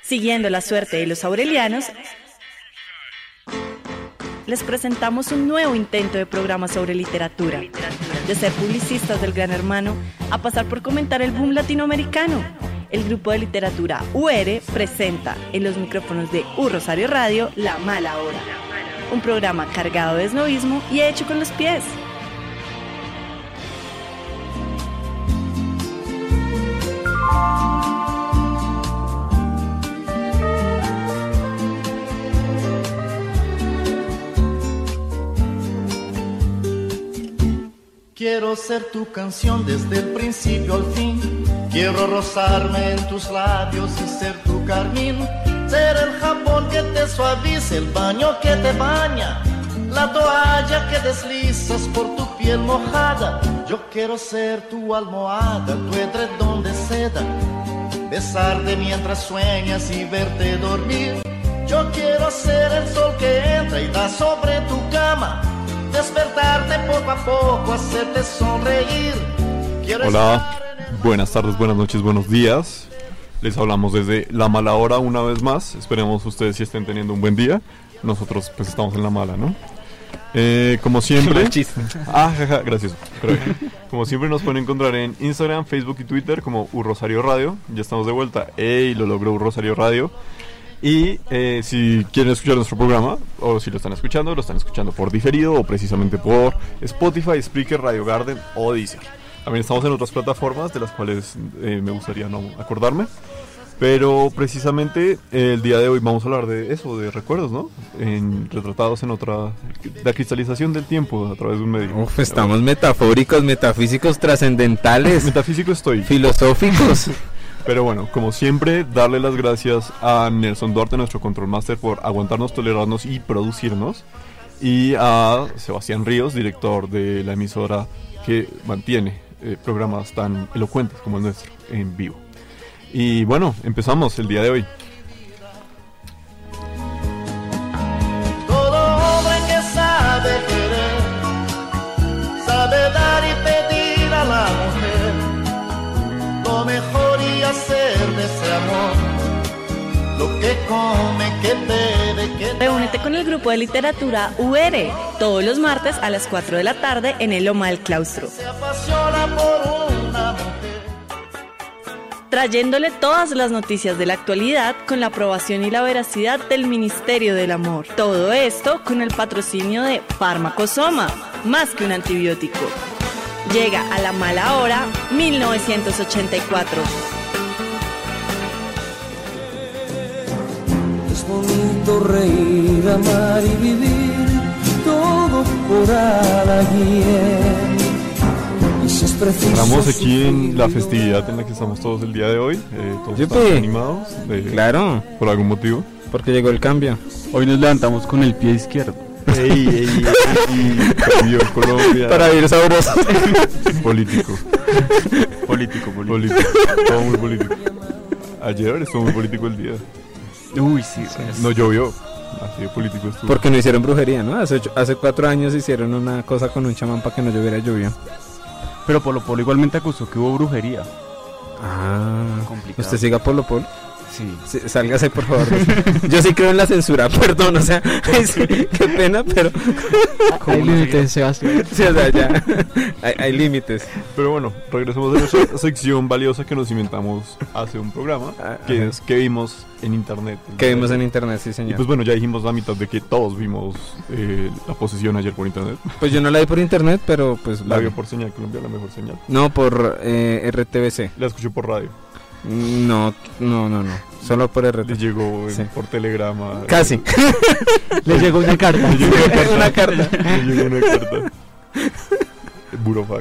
Siguiendo la suerte de los aurelianos, les presentamos un nuevo intento de programa sobre literatura. De ser publicistas del Gran Hermano a pasar por comentar el boom latinoamericano. El grupo de literatura UR presenta en los micrófonos de Rosario Radio La Mala Hora. Un programa cargado de snobismo y hecho con los pies. Quiero ser tu canción desde el principio al fin. Quiero rozarme en tus labios y ser tu carmín. Ser el jabón que te suavice, el baño que te baña, la toalla que deslizas por tu piel mojada. Yo quiero ser tu almohada, tu edredón de seda, besarte mientras sueñas y verte dormir. Yo quiero ser el sol que entra y da sobre tu cama, despertarte poco a poco, hacerte sonreír. Hola, buenas tardes, buenas noches, buenos días. Les hablamos desde La Mala Hora una vez más. Esperemos ustedes si estén teniendo un buen día. Nosotros pues estamos en la mala, ¿no? Como siempre... jaja, gracias. Pero, como siempre nos pueden encontrar en Instagram, Facebook y Twitter como Rosario Radio. Ya estamos de vuelta. ¡Ey! Lo logró Rosario Radio. Y si quieren escuchar nuestro programa, o si lo están escuchando por diferido o precisamente por Spotify, Spreaker, Radio Garden o Deezer. También estamos en otras plataformas de las cuales me gustaría no acordarme. Pero precisamente el día de hoy vamos a hablar de eso, de recuerdos, ¿no? Retratados en la cristalización del tiempo a través de un medio. Estamos metafóricos, metafísicos, trascendentales. Metafísico estoy. Filosóficos. Pero bueno, como siempre, darle las gracias a Nelson Duarte, nuestro Control Master, por aguantarnos, tolerarnos y producirnos. Y a Sebastián Ríos, director de la emisora que mantiene programas tan elocuentes como el nuestro en vivo. Y bueno, empezamos el día de hoy. Todo hombre que sabe querer, sabe dar y pedir a la mujer lo mejor y hacer de ese amor lo que come, que bebe, que... Reúnete con el grupo de literatura UR todos los martes a las 4 de la tarde en el Loma del Claustro. Se apasiona por una mujer. Trayéndole todas las noticias de la actualidad con la aprobación y la veracidad del Ministerio del Amor. Todo esto con el patrocinio de Fármaco Soma, más que un antibiótico. Llega a La Mala Hora 1984. Es bonito reír, amar y vivir, todo por alguien. Estamos aquí en la festividad en la que estamos todos el día de hoy. Todos estamos animados. Claro. Por algún motivo. Porque llegó el cambio. Hoy nos levantamos con el pie izquierdo. Cambió Colombia. Para vivir sabroso. Político. Todo muy político. Ayer estuvo muy político el día. Uy, sí. No llovió. Así de político estuvo. Porque no hicieron brujería, ¿no? Hace 4 años hicieron una cosa con un chamán para que no lloviera lluvia. Pero Polo Polo igualmente acusó que hubo brujería. Complicado. ¿Usted siga Polo Polo? Sí. Sálgase, por favor. Yo sí creo en la censura, perdón, o sea, sí, qué pena, pero... Hay límites, Sebastián. Sí, o sea, ya, hay límites. Pero bueno, regresemos a nuestra sección valiosa que nos inventamos hace un programa, que es ¿qué vimos en internet? ¿Qué vimos en internet, sí, señor? Y pues bueno, ya dijimos la mitad de que todos vimos la posesión ayer por internet. Pues yo no la vi por internet, pero pues... La vio por señal Colombia, la mejor señal. No, por RTBC. La escuché por radio. No, solo por RT. Le llegó por telegrama. Casi. Le llegó una carta. Le llegó una carta. Burofax.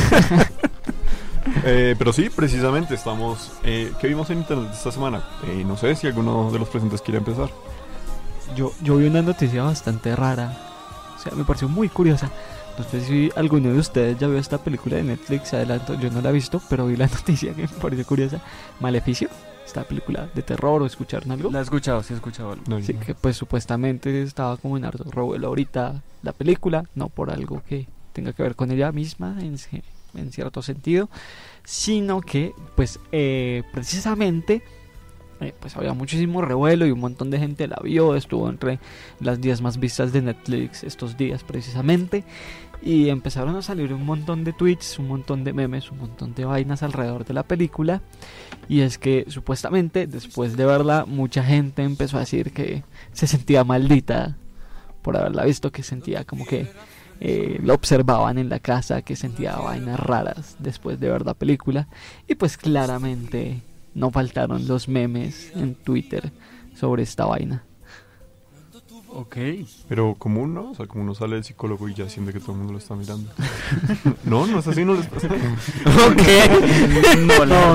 Pero sí, precisamente estamos... ¿qué vimos en internet esta semana? No sé si alguno de los presentes quiere empezar. Yo vi una noticia bastante rara. O sea, me pareció muy curiosa. No sé si alguno de ustedes ya vio esta película de Netflix, adelanto, yo no la he visto, pero vi la noticia que me pareció curiosa. Maleficio, esta película de terror, ¿o escucharon algo? La he escuchado, sí he escuchado algo. Sí, que pues supuestamente estaba como en harto revuelo ahorita la película, no por algo que tenga que ver con ella misma en cierto sentido, sino que pues precisamente pues había muchísimo revuelo y un montón de gente la vio, estuvo entre las 10 más vistas de Netflix estos días precisamente, y empezaron a salir un montón de tweets, un montón de memes, un montón de vainas alrededor de la película, y es que supuestamente después de verla mucha gente empezó a decir que se sentía maldita por haberla visto, que sentía como que lo observaban en la casa, que sentía vainas raras después de ver la película, y pues claramente no faltaron los memes en Twitter sobre esta vaina. Ok. Pero común, ¿no? O sea, como uno sale del psicólogo y ya siente que todo el mundo lo está mirando. No, no es así, no les pasa. Ok. No.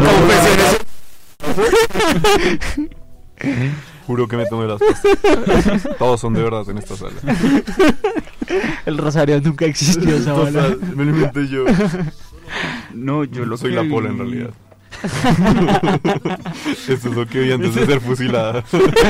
Juro que me tomé las pastas. Todos son de verdad en esta sala. El rosario nunca existió, esa bola. Total, me lo inventé yo. No, yo lo Soy que la vi- Pola en realidad. Esto es lo que vi antes de ser fusilada.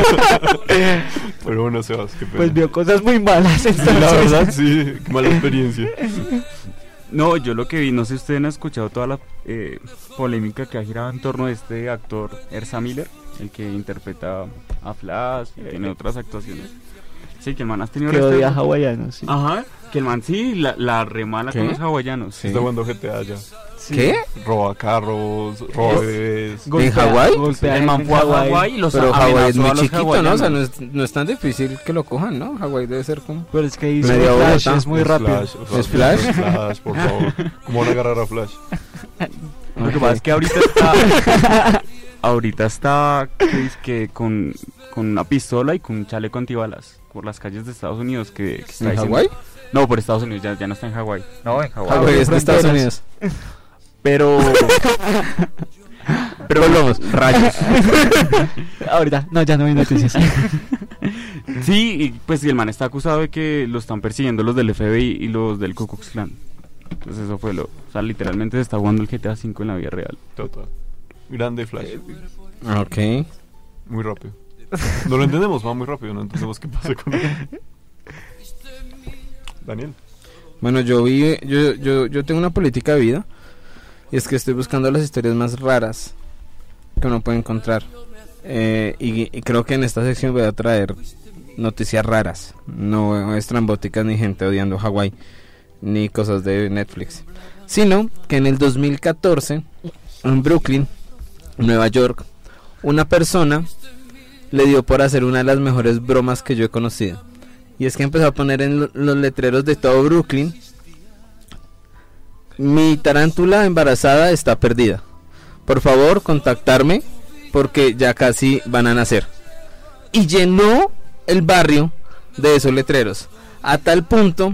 Pero bueno, Sebas, qué pena. Pues vio cosas muy malas Sí, entonces. la verdad, sí, qué mala experiencia. No, yo lo que vi, no sé si ustedes han escuchado toda la polémica que ha girado en torno a este actor Ezra Miller, el que interpreta a Flash y tiene otras actuaciones. Sí, que el man has tenido Que resto de- odia hawaianos, sí. Ajá, que el man sí, la remala ¿Qué? con los hawaianos. Sí. Está jugando GTA ya. Sí. ¿Qué? Roba carros, roba bebés. Golpea- ¿En Hawái? golpea El man gente fue a en Hawái. Hawái y los Pero Hawái es amenazó muy a los chiquito, ¿no? O sea, hawaianos. no es tan difícil que lo cojan, ¿no? Hawái debe ser como... Pero es que dice Media Flash, Bogotá. es muy rápido. Flash, o sea, ¿Es Flash? Flash, por favor. ¿Cómo van a agarrar a Flash? Lo que pasa es que ahorita está que con una pistola y con un chaleco antibalas por las calles de Estados Unidos que está ¿En diciendo- Hawái? No, por Estados Unidos, ya no está en Hawái. No, en Hawái. Hawái es de Estados Unidos. Pero Volvamos. rayos. Ahorita, no, ya no hay noticias. Sí, y pues el man está acusado de que lo están persiguiendo los del FBI y los del Ku Klux Klan. Entonces eso fue o sea, literalmente se está jugando el GTA V en la vida real. Total. Grande Flash. Ok. Muy rápido. No lo entendemos, va muy rápido. No entendemos qué pasa con él. Daniel. Bueno, yo tengo una política de vida. Y es que estoy buscando las historias más raras que uno puede encontrar. Y creo que en esta sección voy a traer noticias raras. No estrambóticas ni gente odiando Hawái. Ni cosas de Netflix. Sino que en el 2014, en Brooklyn, Nueva York, una persona le dio por hacer una de las mejores bromas que yo he conocido. Y es que empezó a poner en los letreros de todo Brooklyn: mi tarántula embarazada está perdida. Por favor, contactarme porque ya casi van a nacer. Y llenó el barrio de esos letreros. A tal punto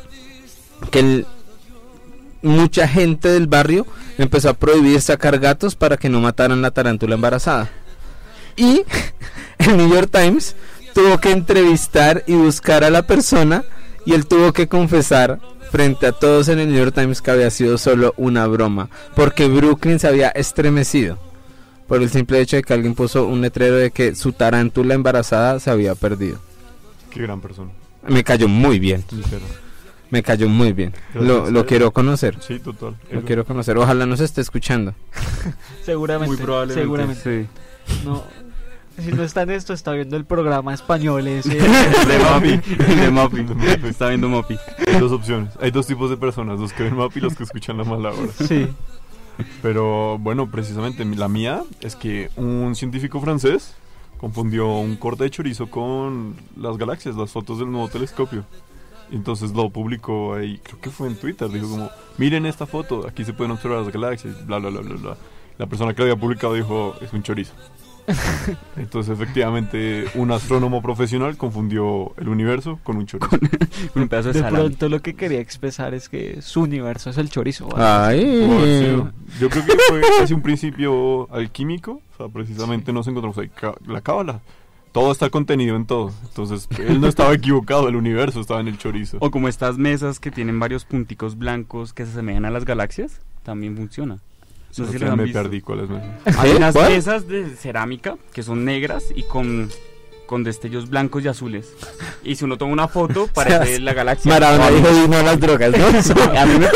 que mucha gente del barrio empezó a prohibir sacar gatos para que no mataran la tarántula embarazada. Y el New York Times tuvo que entrevistar y buscar a la persona, y él tuvo que confesar frente a todos en el New York Times que había sido solo una broma, porque Brooklyn se había estremecido por el simple hecho de que alguien puso un letrero de que su tarántula embarazada se había perdido. Qué gran persona. Me cayó muy bien, Sincero. me cayó muy bien. Gracias. Lo quiero conocer. Sí, total. Lo quiero conocer. Ojalá nos esté escuchando. Seguramente. Muy probablemente. Seguramente. Sí. No. Si no está en esto, está viendo el programa español ese. De Mappy. De Mappy. Está viendo Mappy. Hay dos opciones. Hay dos tipos de personas: los que ven map y los que escuchan la mala hora. Sí. Pero bueno, precisamente la mía es que un científico francés confundió un corte de chorizo con las galaxias, las fotos del nuevo telescopio. Y entonces lo publicó ahí, creo que fue en Twitter. Dijo como: miren esta foto, aquí se pueden observar las galaxias, bla bla bla bla bla. La persona que lo había publicado dijo: es un chorizo. Entonces efectivamente un astrónomo profesional confundió el universo con un chorizo. Con un pedazo de De salami. pronto lo que quería expresar es que su universo es el chorizo. ¿vale? Ay. Yo creo que fue casi un principio alquímico. O sea, precisamente nos encontramos ahí la cábala. Todo está contenido en todo. Entonces él no estaba equivocado, el universo estaba en el chorizo. O como estas mesas que tienen varios punticos blancos que se asemejan a las galaxias, también funciona. No sé si lo han me visto. perdí, ¿cuál es mejor? Hay unas ¿Cuál? mesas de cerámica que son negras y con destellos blancos y azules. Y si uno toma una foto, parece la galaxia. Maradona dijo: no a las drogas, ¿no? A mí me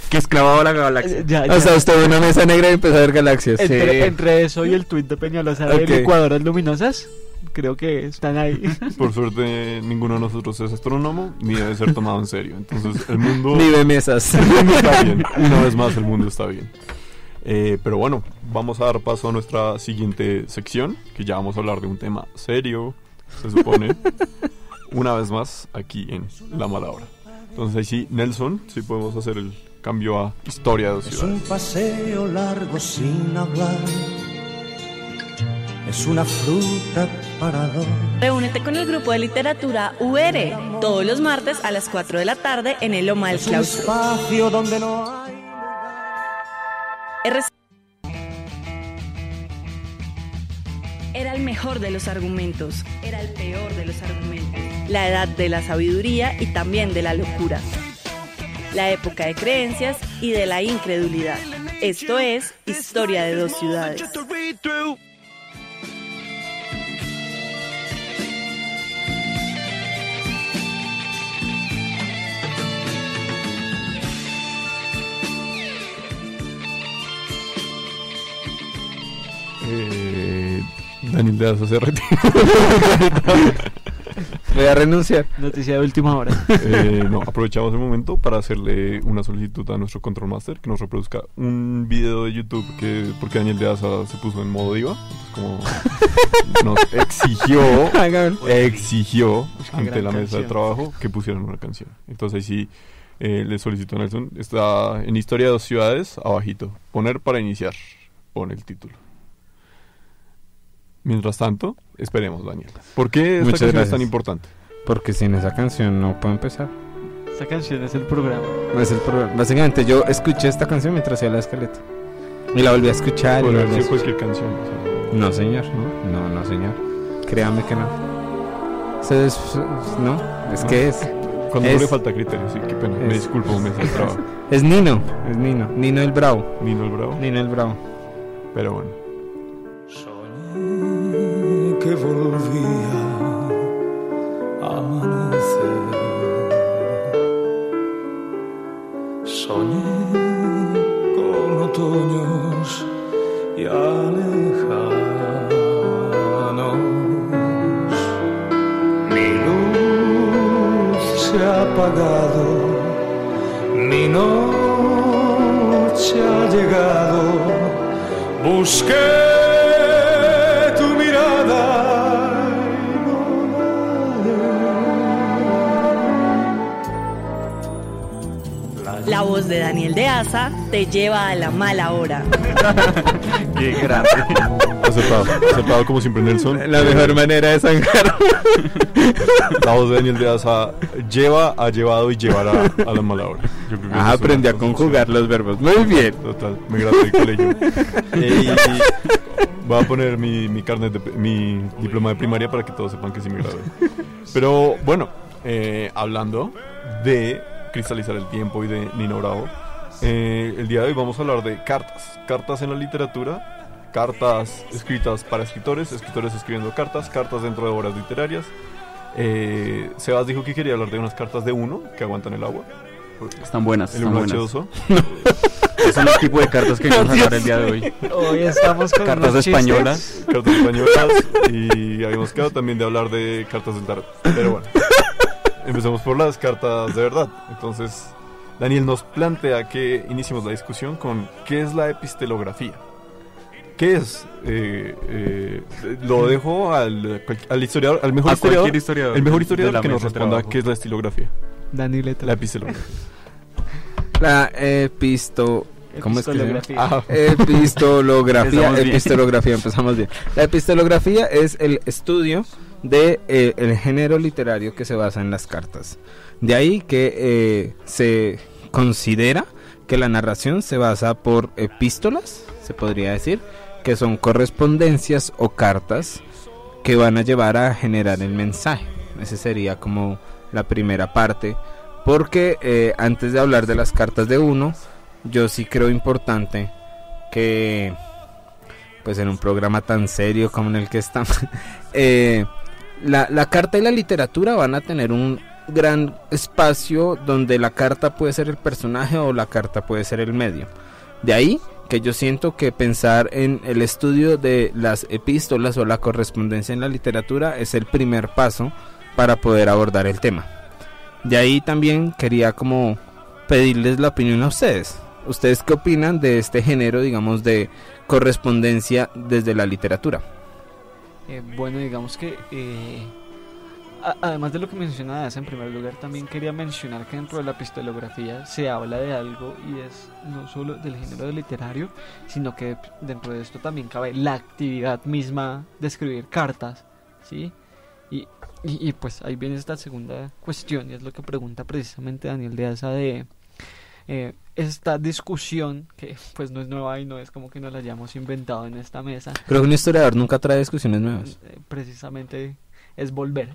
que es clavado a la galaxia. O sea, usted ve una mesa negra y empezó a ver galaxias. Entre eso y el tuit de Peñalosa de licuadoras luminosas, creo que están ahí. Por suerte, ninguno de nosotros es astrónomo ni debe ser tomado en serio. Entonces, el mundo. Ni de mesas. El mundo está bien. Una vez más, el mundo está bien. Pero bueno, vamos a dar paso a nuestra siguiente sección, que ya vamos a hablar de un tema serio, se supone. Una vez más, aquí en La Mala Hora. Entonces, ahí sí, Nelson, sí podemos hacer el cambio a Historia de dos Es un ciudades. paseo largo sin hablar. Es una fruta para dos. Reúnete con el grupo de literatura UR todos los martes a las 4 de la tarde en el Loma del Es un Claustro. espacio donde no hay. Era el mejor de los argumentos, era el peor de los argumentos, la edad de la sabiduría y también de la locura, la época de creencias y de la incredulidad. Esto es Historia de dos ciudades. Daniel de Asa se retira. Voy a renunciar. Noticia de última hora. No, aprovechamos el momento para hacerle una solicitud a nuestro Control Master que nos reproduzca un video de YouTube porque Daniel de Asa se puso en modo diva. Entonces, como nos exigió ante la mesa de trabajo que pusieran una canción. Entonces ahí sí le solicito a Nelson, está en Historia de dos ciudades, abajito, poner para iniciar, pone el título. Mientras tanto, esperemos, Daniel. ¿Por qué esta Muchas canción gracias. es tan importante? Porque sin esa canción no puedo empezar. Esta canción es el programa. No es el problema. Básicamente yo escuché esta canción mientras hacía la escaleta. Y la volví a escuchar. Podría y haber volví a sido escuchar. cualquier canción. O sea, No, señor. No, señor. Créame que no. No, es que es. cuando Es- no le falta criterio, sí, qué pena. Me es- disculpo, mesa de trabajo. Es Nino. Es Nino. Nino el Bravo. Nino el Bravo. Nino el Bravo. Pero bueno. Soñé que volvía a amanecer. Soñé con otoños ya lejanos. Mi luz se ha apagado, mi noche ha llegado. Busqué tu mirada y no la hallé. La voz de Daniel de Asa te lleva a la mala hora. Qué grande. Aceptado como siempre, Nelson. La mejor manera de zanjar. La voz de Daniel de Asa ha llevado y llevará a la mala hora. Yo creo que eso es Aprendí una a conjugar los verbos. Muy bien. Total, me gradué del colegio. Y voy a poner mi carnet mi diploma de primaria para que todos sepan que sí me gradué. Pero bueno, hablando de cristalizar el tiempo y de Nino Bravo, el día de hoy vamos a hablar de cartas. Cartas en la literatura, cartas escritas para escritores, escritores escribiendo cartas, cartas dentro de obras literarias. Sebas dijo que quería hablar de unas cartas de uno que aguantan el agua. Están buenas, El están 1 buenas. H2O. Esos son los tipos de cartas que vamos a hablar el día de hoy. Hoy estamos con Cartas unos españolas. chistes. Cartas españolas. Y habíamos quedado también de hablar de cartas del tarot. Pero bueno, empecemos por las cartas de verdad. Entonces, Daniel nos plantea que iniciemos la discusión con ¿qué es la epistelografía? ¿Qué es? Lo dejo al historiador, al mejor A historiador, cualquier historiador el mejor de historiador la que nos mesa de responda trabajo. qué es la estilografía, Dani Leto. la epistelografía. La ¿cómo es que se llama? Epistolografía. Epistolografía. Empezamos bien. Epistolografía, empezamos bien. La epistolografía es el estudio de el género literario que se basa en las cartas. De ahí que se considera que la narración se basa por epístolas, se podría decir, que son correspondencias o cartas que van a llevar a generar el mensaje. Ese sería como la primera parte. Porque antes de hablar de las cartas de uno, yo sí creo importante que, pues en un programa tan serio como en el que estamos, la carta y la literatura van a tener un gran espacio donde la carta puede ser el personaje o la carta puede ser el medio. De ahí que yo siento que pensar en el estudio de las epístolas o la correspondencia en la literatura es el primer paso para poder abordar el tema. De ahí también quería como pedirles la opinión a ustedes. ¿Ustedes qué opinan de este género, digamos, de correspondencia desde la literatura? Bueno, digamos que además de lo que mencionabas, en primer lugar también quería mencionar que dentro de la epistolografía se habla de algo y es no solo del género literario, sino que dentro de esto también cabe la actividad misma de escribir cartas, ¿sí? Y pues ahí viene esta segunda cuestión, y es lo que pregunta precisamente Daniel de Asa de esta discusión, que pues no es nueva y no es como que nos la hayamos inventado en esta mesa. Creo que un historiador nunca trae discusiones nuevas. Precisamente es volver.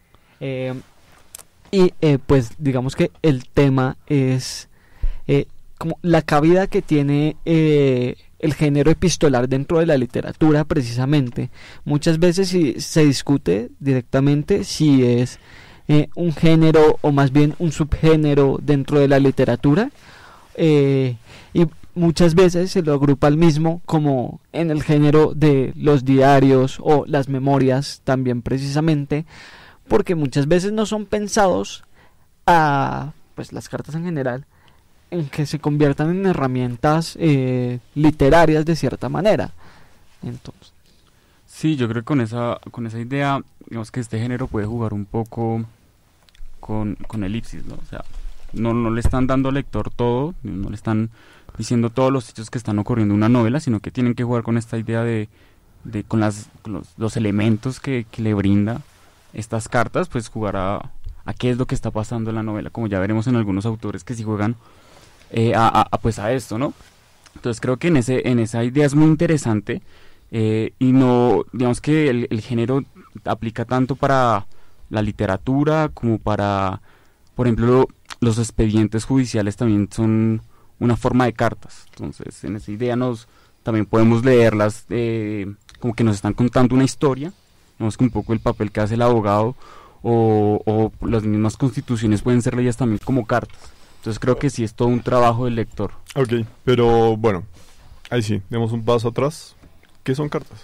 Pues digamos que el tema es como la cabida que tiene el género epistolar dentro de la literatura precisamente. Muchas veces se discute directamente si es un género o más bien un subgénero dentro de la literatura, y muchas veces se lo agrupa al mismo como en el género de los diarios o las memorias también precisamente, porque muchas veces no son pensados pues las cartas en general en que se conviertan en herramientas literarias de cierta manera. Entonces sí, yo creo que con esa idea, digamos que este género puede jugar un poco con elipsis, ¿no? O sea, no le están dando al lector todo, no le están diciendo todos los hechos que están ocurriendo en una novela, sino que tienen que jugar con esta idea de con los elementos que le brinda estas cartas, pues jugar a qué es lo que está pasando en la novela, como ya veremos en algunos autores que sí juegan pues a esto, ¿no? Entonces creo que en esa idea es muy interesante, y no, digamos que el género aplica tanto para la literatura como para, por ejemplo, los expedientes judiciales también son una forma de cartas. Entonces en esa idea también podemos leerlas como que nos están contando una historia, digamos que un poco el papel que hace el abogado o las mismas constituciones pueden ser leídas también como cartas. Entonces creo que sí es todo un trabajo del lector. Ok, pero bueno, ahí sí, demos un paso atrás. ¿Qué son cartas?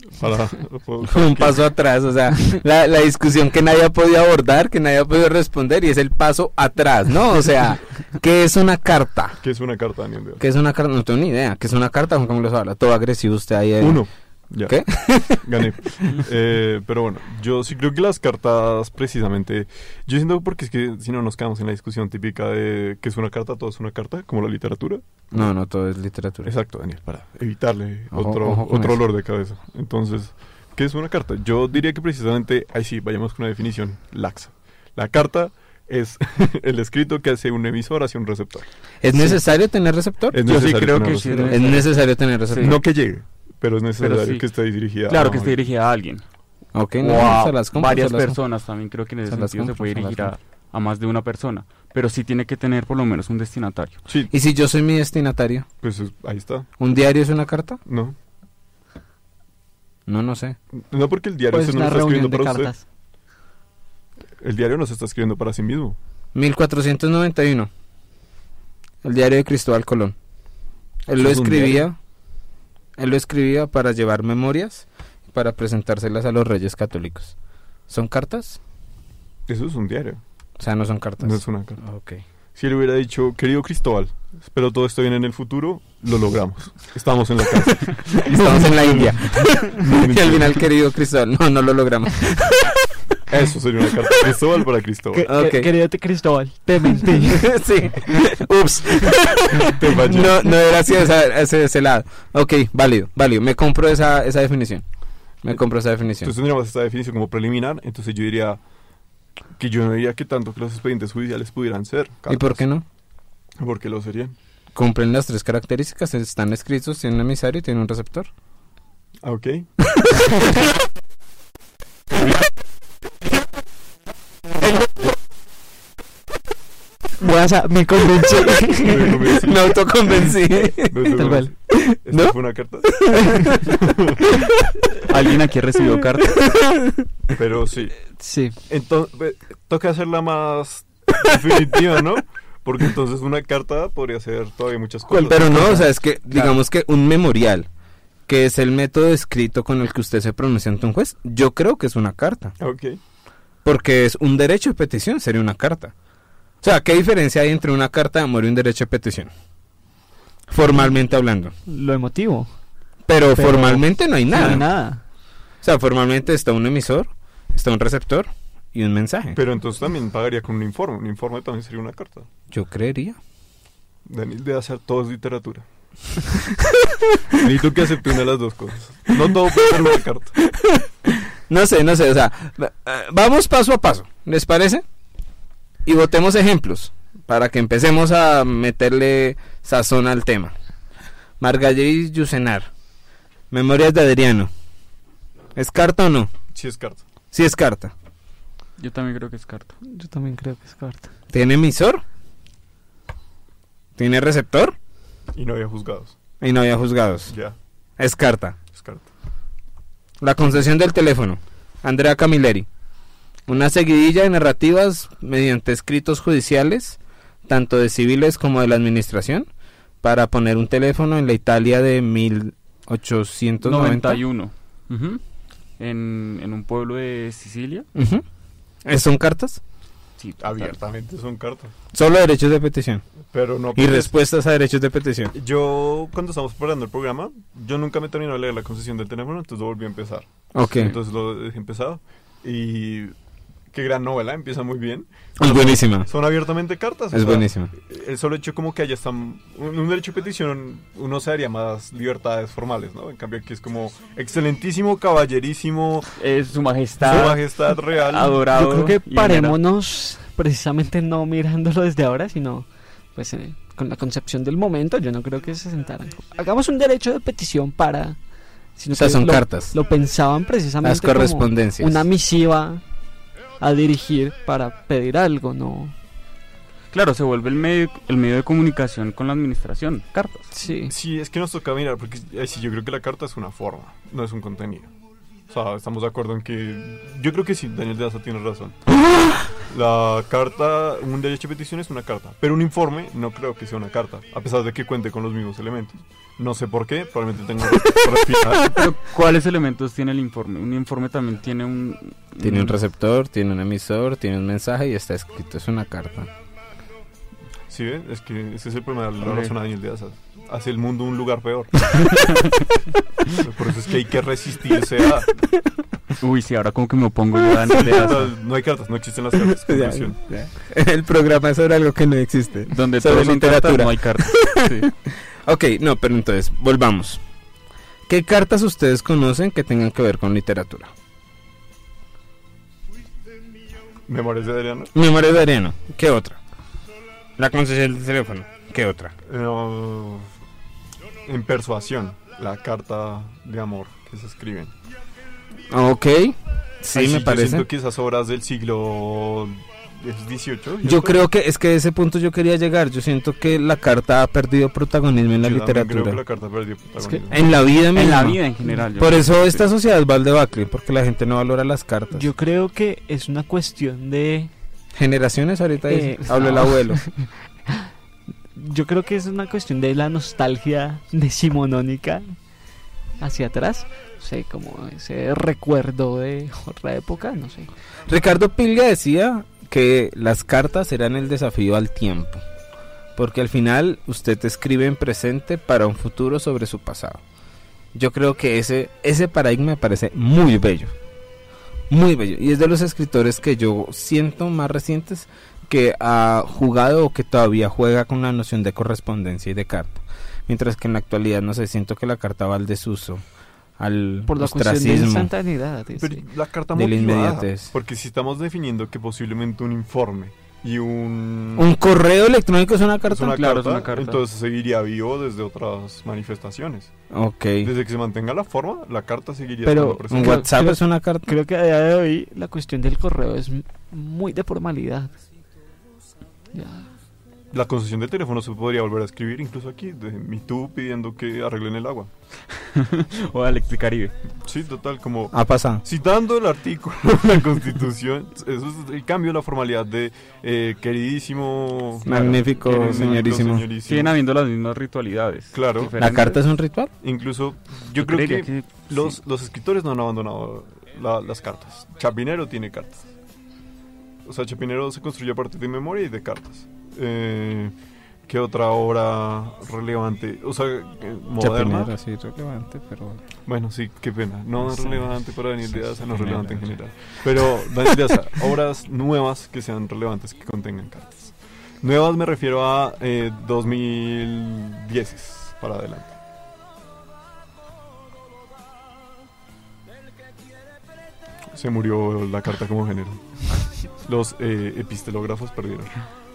Un paso atrás, o sea, la discusión que nadie ha podido abordar, que nadie ha podido responder, y es el paso atrás, ¿no? O sea, ¿qué es una carta? ¿Qué es una carta, Daniel? ¿Qué es una carta? No tengo ni idea. ¿Qué es una carta? Juan Camilo habla todo agresivo usted ahí. Uno. Ya. ¿Qué? Gané. Pero bueno, yo sí creo que las cartas precisamente, yo siento, porque es que si no nos quedamos en la discusión típica de que es una carta, todo es una carta, como la literatura. No, todo es literatura. Exacto, Daniel, para evitarle Ojo otro olor de cabeza. Entonces, ¿qué es una carta? Yo diría que precisamente, ahí sí, vayamos con una definición laxa. La carta es el escrito que hace un emisor hacia un receptor. ¿Es necesario tener receptor? Es Yo sí necesario creo tener que sí receptor. Es necesario tener receptor. No que llegue, pero es necesario sí. que esté dirigida. Claro, que esté dirigida a alguien. Ok, O no, a se las compro, varias se las personas también, creo que en ese Se las sentido se compro, puede se las dirigir compro. a más de una persona, pero sí tiene que tener por lo menos un destinatario. Sí, ¿Y si yo soy mi destinatario? pues ahí está. ¿Un diario es una carta? No, No sé. no, porque el diario pues se no una lo está reunión escribiendo de para usted. cartas. El diario no se está escribiendo para sí mismo. 1491. El diario de Cristóbal Colón. Él ¿Eso lo es un escribía para llevar memorias, para presentárselas a los reyes católicos. ¿Son cartas? Eso es un diario, O sea, no son cartas. no es una carta. Ok. Si él hubiera dicho, querido Cristóbal, espero todo esto bien en el futuro, lo logramos. Estamos en la casa. Estamos en la India. No, Y al final, querido Cristóbal, no lo logramos. Eso sería una carta. Cristóbal para Cristóbal. Ok. Querido Cristóbal, te mentí. Sí. Ups. Te fallé. No era hacia ese lado. Ok, válido. Me compro esa definición. Entonces tendríamos esta definición como preliminar. Entonces yo diría que yo no diría que tanto que los expedientes judiciales pudieran ser cartas. ¿Y por qué no? Porque lo serían. Cumplen las tres características, están escritos, tienen un emisario y tienen un receptor. Ah, ok. Me convencí. Me autoconvencí. Tal cual. ¿Esto ¿No? fue una carta? ¿Alguien aquí recibió carta? Pero sí. Sí. Entonces, toca hacerla más definitiva, ¿no? Porque entonces una carta podría ser todavía muchas cosas. Pero no, o sea, es que digamos que un memorial, que es el método escrito con el que usted se pronuncia ante un juez, yo creo que es una carta. Ok. Porque es un derecho de petición, sería una carta. O sea, ¿qué diferencia hay entre una carta de amor y un derecho de petición? Formalmente hablando. Lo emotivo. Pero Pero formalmente no hay nada. No hay nada. O sea, formalmente está un emisor, está un receptor y un mensaje. Pero entonces también pagaría con un informe. Un informe también sería una carta. Yo creería. Daniel debe hacer todo es literatura. Necesito que acepte una de las dos cosas. No todo puede ser una carta. No sé, o sea, vamos paso a paso, ¿les parece? Y votemos ejemplos, para que empecemos a meterle sazón al tema. Margalleris Yusenar, Memorias de Adriano, ¿es carta o no? Sí es carta. Sí es carta. Yo también creo que es carta. Yo también creo que es carta. ¿Tiene emisor? ¿Tiene receptor? Y no había juzgados. Y no había juzgados. Ya, Es carta. es carta. La concesión del teléfono, Andrea Camilleri. Una seguidilla de narrativas mediante escritos judiciales, tanto de civiles como de la administración, para poner un teléfono en la Italia de 1890. 91. Ujú. En un pueblo de Sicilia. Ujú. ¿Son cartas? Sí, Abiertamente son cartas. Solo derechos de petición. Pero no. Y porque respuestas a derechos de petición. Yo, cuando estábamos preparando el programa, yo nunca me terminé de leer la concesión del teléfono, entonces lo volví a empezar. Ok. Entonces lo dejé empezado. Y qué gran novela, empieza muy bien. Es buenísima. Son abiertamente cartas. Es buenísima. El solo hecho como que haya un derecho de petición, uno se daría más libertades formales, ¿no? En cambio aquí es como excelentísimo, caballerísimo, Es su su majestad. majestad real. Adorado. Yo creo que y parémonos precisamente no mirándolo desde ahora, sino pues con la concepción del momento. Yo no creo que se sentaran. Hagamos un derecho de petición para... Sino O sea, que son lo- cartas. Lo pensaban precisamente Las como correspondencias. una misiva a dirigir para pedir algo, ¿no? Claro, se vuelve el medio de comunicación con la administración. Cartas. Sí. Sí, es que nos toca mirar, porque sí, yo creo que la carta es una forma, no es un contenido. O sea, estamos de acuerdo en que... Yo creo que sí, Daniel de Asa tiene razón. La carta, un derecho de petición es una carta, pero un informe no creo que sea una carta, a pesar de que cuente con los mismos elementos. No sé por qué, probablemente tengo para explicar. Pero, ¿cuáles elementos tiene el informe? Un informe también tiene Tiene un receptor, tiene un emisor, tiene un mensaje y está escrito. Es una carta. Sí, ¿ves? Es que ese es el problema de la razón a Daniel de Asa. Hace el mundo un lugar peor. Por eso es que hay que resistirse a... Uy, sí, ahora como que me opongo yo a Daniel de Asa. No hay cartas, no existen las cartas. Conclusión. El programa es sobre algo que no existe. Donde Sobre todos son literatura. cartas, no hay cartas. Sí. Ok, no, pero entonces, volvamos. ¿Qué cartas ustedes conocen que tengan que ver con literatura? Memorias de Adriano. Memoria de Ariano, ¿qué otra? La concesión del teléfono, ¿qué otra? En persuasión, la carta de amor que se escriben. Ok, sí, Ay, me yo parece. siento que esas obras del siglo XVIII. Yo creo que es que a ese punto yo quería llegar. Yo siento que la carta ha perdido protagonismo en la Yo también literatura. creo que la carta perdió protagonismo. En la vida misma. En la vida en general. yo Por creo. eso esta sociedad va al debacle, porque la gente no valora las cartas. Yo creo que es una cuestión de... Generaciones ahorita dice, habla el no. abuelo. Yo creo que es una cuestión de la nostalgia decimonónica hacia atrás. No sé, como ese recuerdo de otra época, no sé. Ricardo Pilga decía que las cartas eran el desafío al tiempo, porque al final usted escribe en presente para un futuro sobre su pasado. Yo creo que ese paradigma me parece muy bello, y es de los escritores que yo siento más recientes que ha jugado o que todavía juega con la noción de correspondencia y de carta, mientras que en la actualidad, no sé, siento que la carta va al desuso, al Por la cuestión de ostracismo. instantaneidad. Pero sí. la carta De la motivada, inmediatez. porque si estamos definiendo que posiblemente un informe y Un correo electrónico es una carta. es una, Claro, carta, es una carta. entonces seguiría vivo desde otras manifestaciones. Ok. Desde que se mantenga la forma, la carta seguiría Pero- estando Un presente. Creo- WhatsApp creo- es una carta. Creo que a día de hoy la cuestión del correo es muy de formalidad. Ya. la concesión del teléfono se podría volver a escribir incluso aquí, de Me Too pidiendo que arreglen el agua. O Electricaribe. Sí, total, como Ha pasado. citando el artículo de la Constitución, eso es el cambio de la formalidad de queridísimo... Magnífico, querido señorísimo. Siguen habiendo las mismas ritualidades. Claro. ¿La Diferentes. carta es un ritual? Incluso yo creo creería que que los escritores no han abandonado las cartas. Chapinero tiene cartas. O sea, Chapinero se construye a partir de memoria y de cartas. ¿Qué otra obra relevante? O sea, moderna. Chapinero, sí, relevante, pero... Bueno, sí, qué pena. No es relevante para Daniel de Asa, no es Chapinero, relevante en sí. general. Pero, Daniel de Asa, obras nuevas que sean relevantes, que contengan cartas. Nuevas me refiero a 2010 para adelante. Se murió la carta como género. Los epistelógrafos perdieron.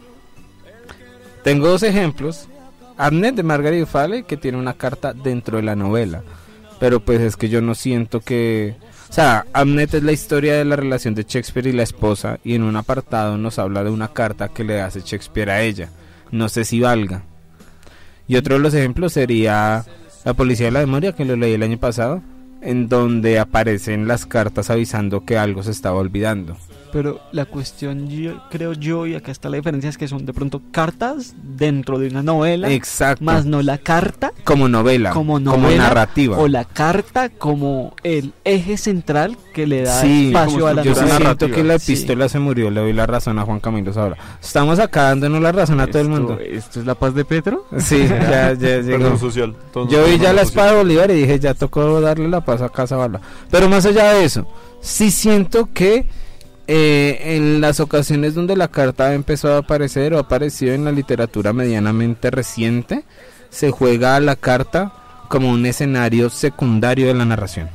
Tengo dos ejemplos. Hamnet de Margaret Duffy, que tiene una carta dentro de la novela. Pero pues es que yo no siento que... O sea, Hamnet es la historia de la relación de Shakespeare y la esposa, y en un apartado nos habla de una carta que le hace Shakespeare a ella. No sé si valga. Y otro de los ejemplos sería La Policía de la Memoria, que lo leí el año pasado, en donde aparecen las cartas avisando que algo se estaba olvidando. Pero la cuestión, creo yo, y acá está la diferencia, es que son de pronto cartas dentro de una novela, Exacto. más no la carta como novela, como narrativa. o la carta como el eje central que le da Sí, espacio como a la yo sí estructura novela. siento que la Sí. epístola se murió, le doy la razón a Juan Camilo Sabra. Estamos acá dándonos la razón a todo el mundo. ¿Esto es la paz de Petro? Sí, ya Perdón llegó. social. Todos Yo vi nos ya la perdón espada de Bolívar y dije, ya tocó darle la paz a Casa Bala. Pero más allá de eso, sí siento que en las ocasiones donde la carta empezó a aparecer o ha aparecido en la literatura medianamente reciente, se juega a la carta como un escenario secundario de la narración.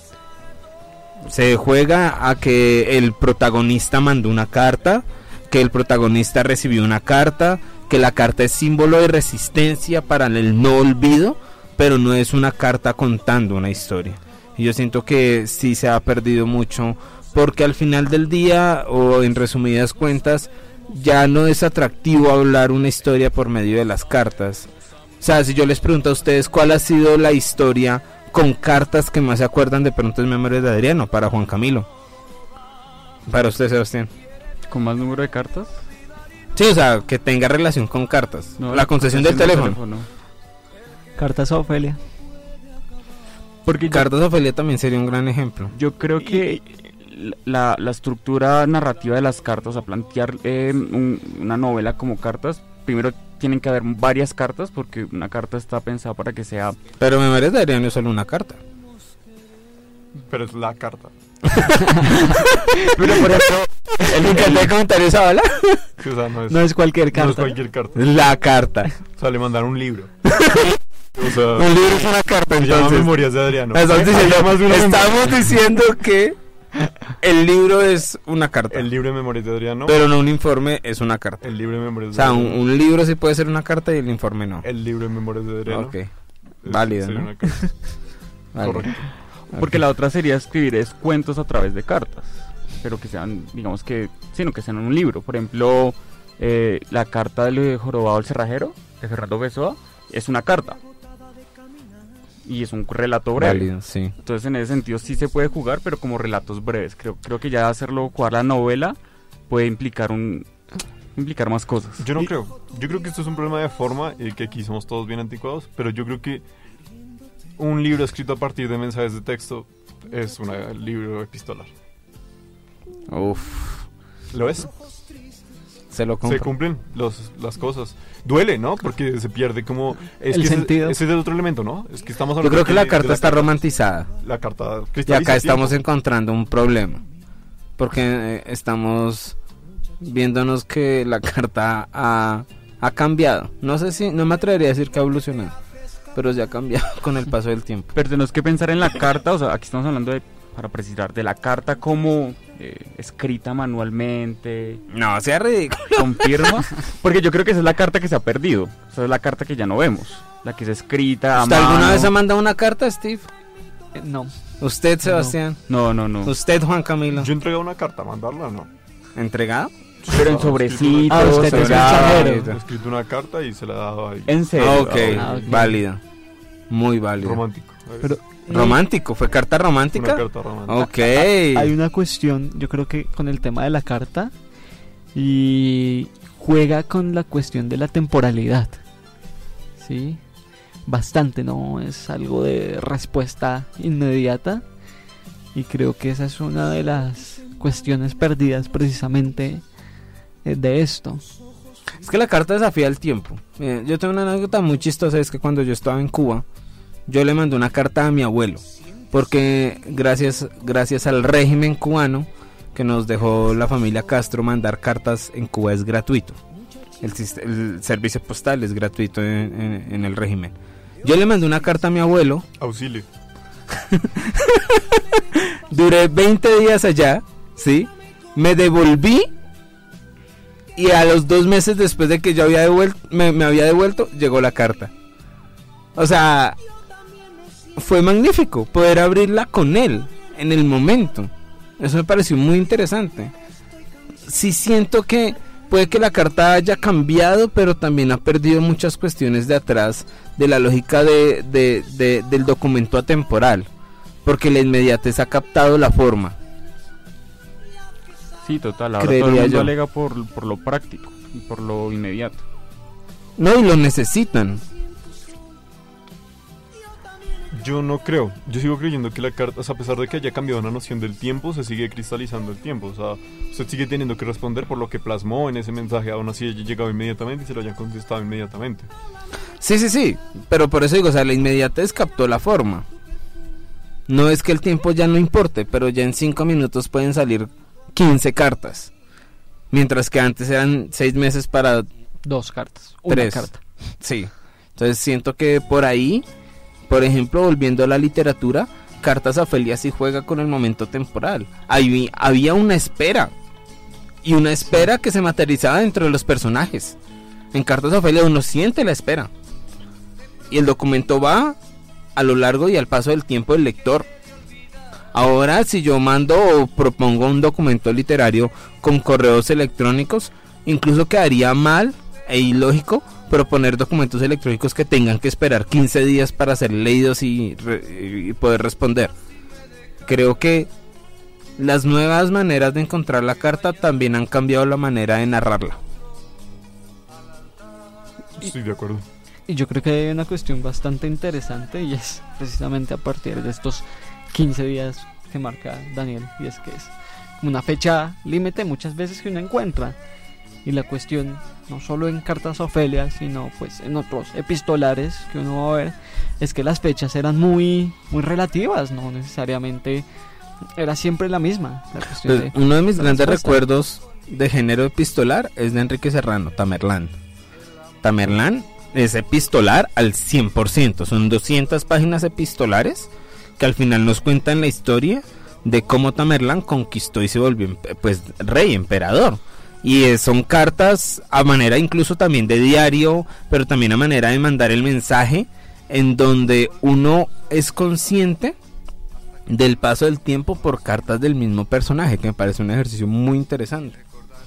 Se juega a que el protagonista mandó una carta, que el protagonista recibió una carta, que la carta es símbolo de resistencia para el no olvido, pero no es una carta contando una historia. Y yo siento que sí se ha perdido mucho, porque al final del día, o en resumidas cuentas, ya no es atractivo hablar una historia por medio de las cartas. O sea, si yo les pregunto a ustedes cuál ha sido la historia con cartas que más se acuerdan, de pronto es Memorias de Adriano, para Juan Camilo. Para usted, Sebastián. ¿Con más número de cartas? Sí, o sea, que tenga relación con cartas. No, la concesión del teléfono. Cartas a Ofelia. Porque Cartas a Ofelia también sería un gran ejemplo. yo creo que la estructura narrativa de las cartas, a plantear una novela como cartas, primero tienen que haber varias cartas, porque una carta está pensada para que sea... Pero Memorias de Adriano es solo una carta. Pero es la carta. Pero por ejemplo, ¿El comentario esa bala? Sí, o sea, no es, No es cualquier no es carta. cualquier carta. La carta. O sea, le mandaron un libro. O sea, Un libro es una carta, se llama entonces. Memorias de Adriano. Estamos diciendo, Hay más de una estamos diciendo que el libro es una carta. El libro de Memorias de Adriano. Pero no un informe es una carta. El libro de Memorias O de sea, Adriano. un libro sí puede ser una carta y el informe no. El libro de Memorias de Adriano. Ok. es- Válido, sería ¿no? una carta. Vale. Correcto. porque la otra sería escribir cuentos a través de cartas, pero que sean, digamos que, sino que sean un libro. Por ejemplo, la carta del jorobado al cerrajero, de Fernando Pessoa, es una carta. Y es un relato breve. Válido, sí. Entonces en ese sentido sí se puede jugar, pero como relatos breves. Creo que ya hacerlo jugar la novela puede implicar más cosas. Yo no creo. Yo creo que esto es un problema de forma y que aquí somos todos bien anticuados, pero yo creo que un libro escrito a partir de mensajes de texto es un libro epistolar. Uf. ¿Lo es? Se lo Se compro. cumplen las cosas. Duele, ¿no? Porque se pierde como... Es El que sentido. Ese es el otro elemento, ¿no? Es que estamos Yo hablando creo que la de carta está romantizada. La carta Y cristaliza acá el estamos tiempo. encontrando un problema. Porque estamos viéndonos que la carta ha cambiado. No sé si, no me atrevería a decir que ha evolucionado, pero ya ha cambiado con el paso del tiempo. Pero tenemos que pensar en la carta, o sea, aquí estamos hablando de, para precisar, de la carta como escrita manualmente, No, sea ridículo. con firma, porque yo creo que esa es la carta que se ha perdido, o sea, es la carta que ya no vemos, la que es escrita a ¿Usted alguna mano. vez ha mandado una carta, Steve? No. ¿Usted, Sebastián? No. ¿Usted, Juan Camilo? Yo entregué una carta, mandarla, ¿no? ¿Entregado? Pero en Ah, sobrecitos, Ah, usted es mensajero. He escrito una carta y se la ha dado ahí. en serio. Ah, ok, ok. válida. Muy válida. Romántico. Pero ¿Romántico? ¿Fue carta romántica? Una carta romántica. Ok. hay una cuestión, yo creo que con el tema de la carta y juega con la cuestión de la temporalidad. ¿Sí? Bastante, ¿no? Es algo de respuesta inmediata y creo que esa es una de las cuestiones perdidas precisamente de esto. Es que la carta desafía el tiempo. Yo tengo una anécdota muy chistosa, es que cuando yo estaba en Cuba, yo le mandé una carta a mi abuelo, porque gracias al régimen cubano que nos dejó la familia Castro, mandar cartas en Cuba es gratuito. El servicio postal es gratuito en el régimen. Yo le mandé una carta a mi abuelo, Auxilio. duré 20 días allá, ¿sí? Me devolví y a los 2 meses después de que yo había me había devuelto, llegó la carta. O sea, fue magnífico poder abrirla con él en el momento. Eso me pareció muy interesante. Sí siento que puede que la carta haya cambiado, pero también ha perdido muchas cuestiones de atrás de la lógica del documento atemporal, porque la inmediatez ha captado la forma. Sí, total. Ahora Creería todo el mundo yo. alega por lo práctico y por lo inmediato. No, y lo necesitan. Yo no creo. Yo sigo creyendo que la carta, o sea, a pesar de que haya cambiado la noción del tiempo, se sigue cristalizando el tiempo. O sea, usted sigue teniendo que responder por lo que plasmó en ese mensaje, aún así haya llegado inmediatamente y se lo hayan contestado inmediatamente. Sí, pero por eso digo, o sea, la inmediatez captó la forma. No es que el tiempo ya no importe, pero ya en 5 minutos pueden salir 15 cartas. Mientras que antes eran 6 meses para 2 cartas, una 3. carta. Sí. Entonces siento que por ahí, por ejemplo, volviendo a la literatura, Cartas a Ofelia sí juega con el momento temporal. Ahí había una espera. Y una espera que se materializaba dentro de los personajes. En Cartas a Ofelia uno siente la espera. Y el documento va a lo largo y al paso del tiempo del lector. Ahora, si yo mando o propongo un documento literario con correos electrónicos, incluso quedaría mal e ilógico proponer documentos electrónicos que tengan que esperar 15 días para ser leídos y poder responder. Creo que las nuevas maneras de encontrar la carta también han cambiado la manera de narrarla. Estoy de acuerdo. Y yo creo que hay una cuestión bastante interesante y es precisamente a partir de estos 15 días que marca Daniel, y es que es una fecha límite muchas veces que uno encuentra. Y la cuestión, no solo en Cartas a Ofelia, sino pues en otros epistolares que uno va a ver, es que las fechas eran muy relativas, no necesariamente era siempre la misma. La cuestión de Uno de mis la grandes respuesta. recuerdos de género epistolar es de Enrique Serrano, Tamerlán. Tamerlán es epistolar al 100%, son 200 páginas epistolares que al final nos cuentan la historia de cómo Tamerlán conquistó y se volvió pues rey, emperador. Y son cartas a manera incluso también de diario, pero también a manera de mandar el mensaje, en donde uno es consciente del paso del tiempo por cartas del mismo personaje, que me parece un ejercicio muy interesante.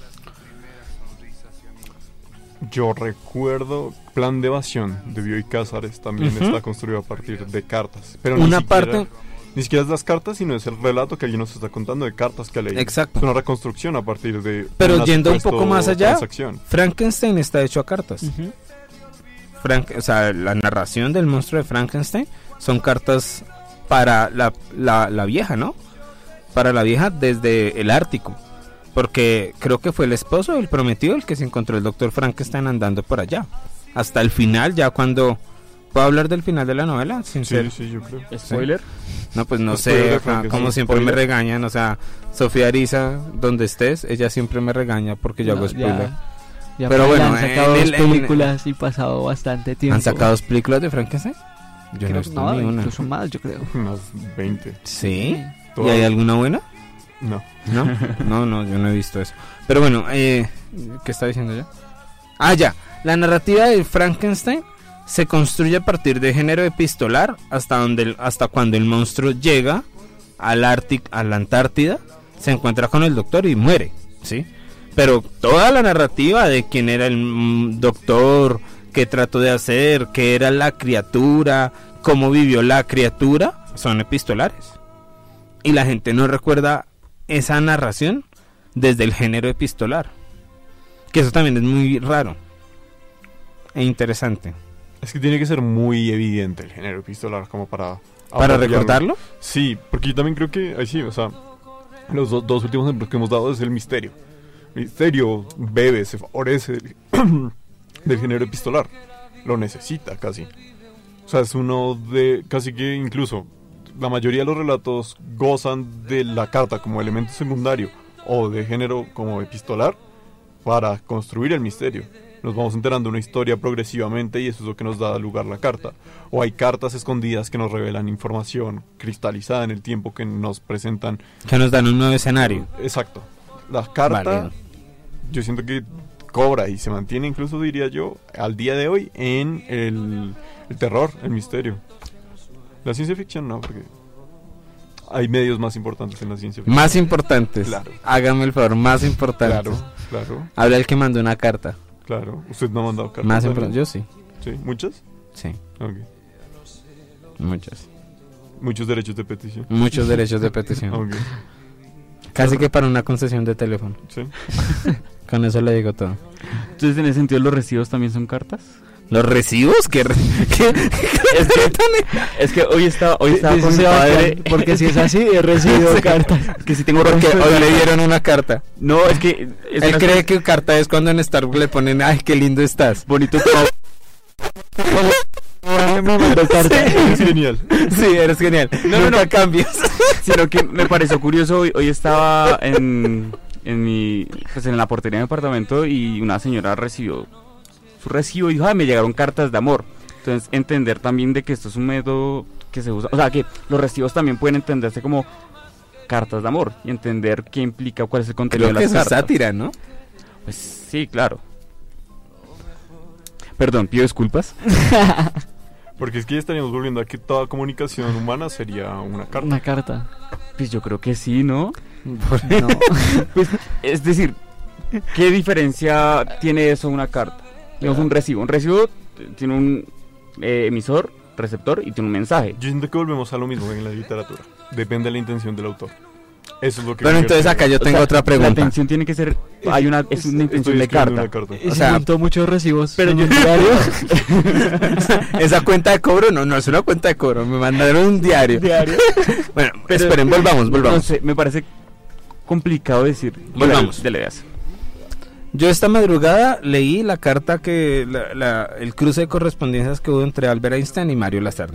Yo recuerdo Plan de Evasión de Bioy Cázares también está construido a partir de cartas. Pero Una parte... Ni siquiera es las cartas, sino es el relato que alguien nos está contando de cartas que ha leído. Exacto. Es una reconstrucción a partir de... Pero una yendo un supuesto poco más allá, transacción. Frankenstein está hecho a cartas. Ujú. O sea, la narración del monstruo de Frankenstein son cartas para la vieja, ¿no? Para la vieja desde el Ártico. Porque creo que fue el esposo, el prometido, el que se encontró el doctor Frankenstein andando por allá. Hasta el final, ya cuando... ¿Puedo hablar del final de la novela? Sin ser... Sí, yo creo. ¿Spoiler? No, pues no Spoiler sé, de ajá, Frankenstein, como siempre me spoiler. regañan, o sea, Sofía Ariza, donde estés, ella siempre me regaña porque yo No, hago spoiler. ya Pero por ahí bueno, han sacado en dos el- en- películas y pasado bastante tiempo. ¿Han sacado 2 películas de Frankenstein? Yo Creo- no he visto no, ni una. incluso más, yo creo. Unas 20. ¿Sí? ¿Y Todas. hay alguna buena? No. No, yo no he visto eso. Pero bueno, ¿qué está diciendo ya? Ah, ya. La narrativa de Frankenstein se construye a partir de género epistolar hasta cuando el monstruo llega a la Antártida, se encuentra con el doctor y muere, ¿sí? pero toda la narrativa de quién era el doctor, qué trató de hacer, qué era la criatura, cómo vivió la criatura, son epistolares. Y la gente no recuerda esa narración desde el género epistolar, que eso también es muy raro e interesante. Es que tiene que ser muy evidente el género epistolar como para ¿Para recordarlo? Sí, porque yo también creo que, ahí sí, o sea, los dos últimos ejemplos que hemos dado es el misterio. El misterio bebe, se favorece del género epistolar, lo necesita casi. O sea, es uno de, casi que incluso, la mayoría de los relatos gozan de la carta como elemento secundario o de género como epistolar para construir el misterio. Nos vamos enterando una historia progresivamente y eso es lo que nos da lugar la carta. O hay cartas escondidas que nos revelan información cristalizada en el tiempo que nos presentan. Que nos dan un nuevo escenario. Exacto. La carta, Vale. yo siento que cobra y se mantiene incluso, diría yo, al día de hoy en el terror, el misterio. La ciencia ficción no, porque hay medios más importantes en la ciencia ficción. Más importantes. Claro. Hágame el favor, más importantes. Claro. Habla el que mandó una carta. Claro. ¿Usted no ha mandado cartas? Más Daniel? importante. Yo sí. ¿Sí? ¿Muchas? Sí, Ok. muchas. Muchos derechos de petición. Muchos derechos de petición. Ok. Casi que para una concesión de teléfono. Sí. Con eso le digo todo. Entonces, en ese sentido, ¿los recibos también son cartas? ¿Los recibos? Es que hoy estaba Dice con mi Sebastián, padre. porque si es así, he recibido cartas. Que si tengo Porque registro de hoy le cartas. dieron una carta. No, es que es Él una cree que carta es cuando en Starbucks le ponen, ay, qué lindo estás. bonito como Me mandó carta. Es genial. Sí, eres genial. Nunca cambias. sino que me pareció curioso. Hoy estaba en la portería de mi apartamento y una señora recibió su recibo y dijo, me llegaron cartas de amor. Entonces, entender también de que esto es un método que se usa, o sea, que los recibos también pueden entenderse como cartas de amor y entender qué implica, cuál es el contenido Creo de que las eso es cartas. sátira, ¿no? Pues sí, claro. Perdón, pido disculpas. Porque es que ya estaríamos volviendo a que toda comunicación humana sería una carta. Una carta. Pues yo creo que sí, ¿no? No. Pues, es decir, ¿qué diferencia tiene eso una carta? Digamos, un recibo. Un recibo tiene un emisor, receptor y tiene un mensaje. Yo siento que volvemos a lo mismo en la literatura. Depende de la intención del autor. Eso es lo que... Pero entonces acá yo tengo otra La pregunta. intención tiene que ser, es una intención Estoy de escribiendo carta. una carta. Y O si sea, montó muchos recibos. Pero en yo- un diario. Esa cuenta de cobro no es una cuenta de cobro. Me mandaron un diario. Bueno, Pero- esperen, volvamos. No sé, me parece complicado decir. Volvamos. De la ideas. Yo esta madrugada leí la carta que el cruce de correspondencias que hubo entre Albert Einstein y Mario Lazar.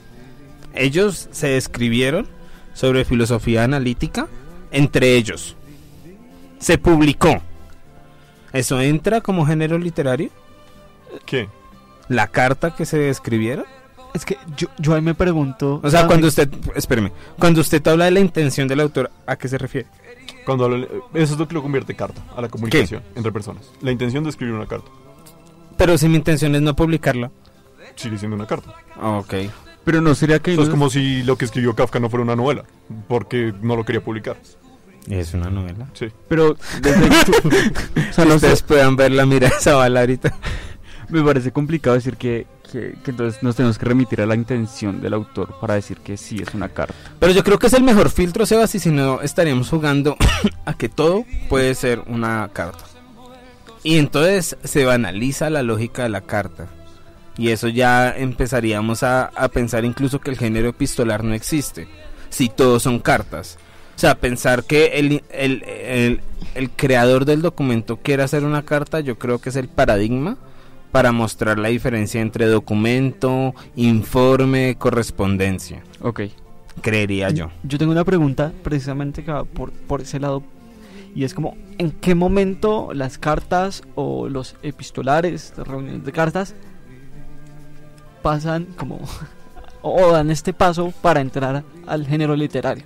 Ellos se escribieron sobre filosofía analítica entre ellos. Se publicó. ¿Eso entra como género literario? ¿Qué? ¿La carta que se escribieron? Es que yo ahí me pregunto. O sea, cuando usted, espéreme, cuando usted habla de la intención del autor, ¿a qué se refiere? Cuando eso es lo que lo convierte en carta, a la comunicación entre personas. La intención de escribir una carta. Pero si mi intención es no publicarla. Sigue siendo una carta. Ok. Pero no sería que... Eso es como si lo que escribió Kafka no fuera una novela, porque no lo quería publicar. Es una novela. Sí. Pero Si ustedes puedan verla, mira esa bala ahorita. me parece complicado decir que entonces nos tenemos que remitir a la intención del autor para decir que sí es una carta. Pero yo creo que es el mejor filtro, Sebas, y si no estaríamos jugando a que todo puede ser una carta. Y entonces se banaliza la lógica de la carta. Y eso ya empezaríamos a pensar incluso que el género epistolar no existe, si todos son cartas. O sea, pensar que el creador del documento quiere hacer una carta, yo creo que es el paradigma para mostrar la diferencia entre documento, informe, correspondencia. Ok. Creería yo. Yo tengo una pregunta precisamente que va por ese lado. Y es como, ¿en qué momento las cartas o los epistolares, las reuniones de cartas, pasan como o dan este paso para entrar al género literario?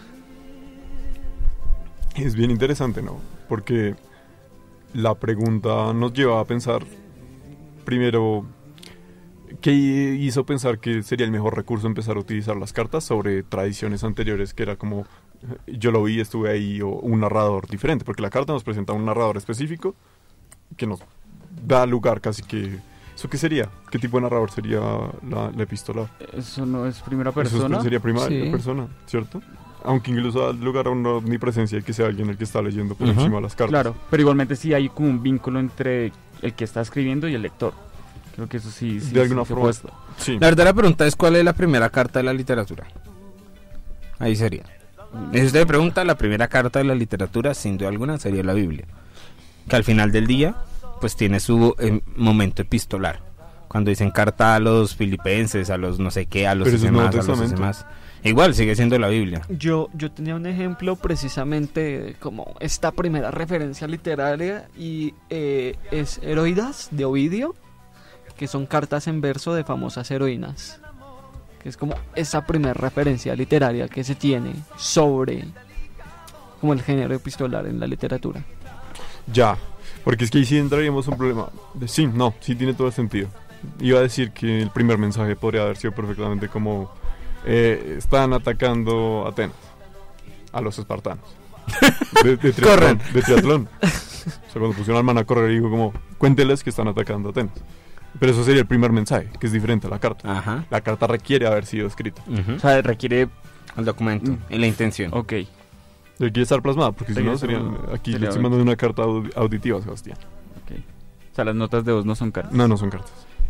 Es bien interesante, ¿no? Porque la pregunta nos lleva a pensar, primero, ¿qué hizo pensar que sería el mejor recurso empezar a utilizar las cartas sobre tradiciones anteriores, que era como yo lo vi, estuve ahí, o un narrador diferente, porque la carta nos presenta un narrador específico que nos da lugar casi que... ¿Eso qué sería? ¿Qué tipo de narrador sería la epistolar? Eso no es primera Eso persona. sería primera Sí. persona, ¿cierto? Aunque incluso da lugar a una omnipresencia de que sea alguien el que está leyendo por Ujú. encima de las cartas. Claro, pero igualmente sí hay como un vínculo entre el que está escribiendo y el lector. Creo que eso sí De alguna se forma. puede- Sí. La verdad la pregunta es ¿cuál es la primera carta de la literatura? Ahí sería. Si usted me pregunta, la primera carta de la literatura, sin duda alguna, sería la Biblia. Que al final del día, pues tiene su momento epistolar. Cuando dicen carta a los filipenses, a los no sé qué, a los Pero eso es Nuevo demás, a los Testamento. demás. Igual, sigue siendo la Biblia. Yo tenía un ejemplo precisamente como esta primera referencia literaria y es Heroídas de Ovidio, que son cartas en verso de famosas heroínas, que es como esa primera referencia literaria que se tiene sobre como el género epistolar en la literatura. Ya, porque es que ahí sí entraríamos un problema. Sí, no, sí tiene todo el sentido. Iba a decir que el primer mensaje podría haber sido perfectamente como están atacando a Atenas, a los espartanos. De triatlón, Corran. de triatlón. O sea, cuando pusieron al man a correr, dijo como, cuénteles que están atacando a Atenas. Pero eso sería el primer mensaje, que es diferente a la carta. Ajá. La carta requiere haber sido escrita. Ujú. O sea, requiere... El documento y la intención. Ok. Requiere estar plasmada, porque si Requiere no sería... ser- Aquí sería le estoy mandando una carta auditiva, Sebastián. Ok. O sea, las notas de voz no son cartas. No, no son cartas.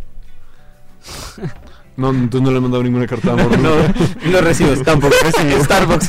No, entonces no le he mandado ninguna carta de amor. Y los recibos tampoco reciben Starbucks.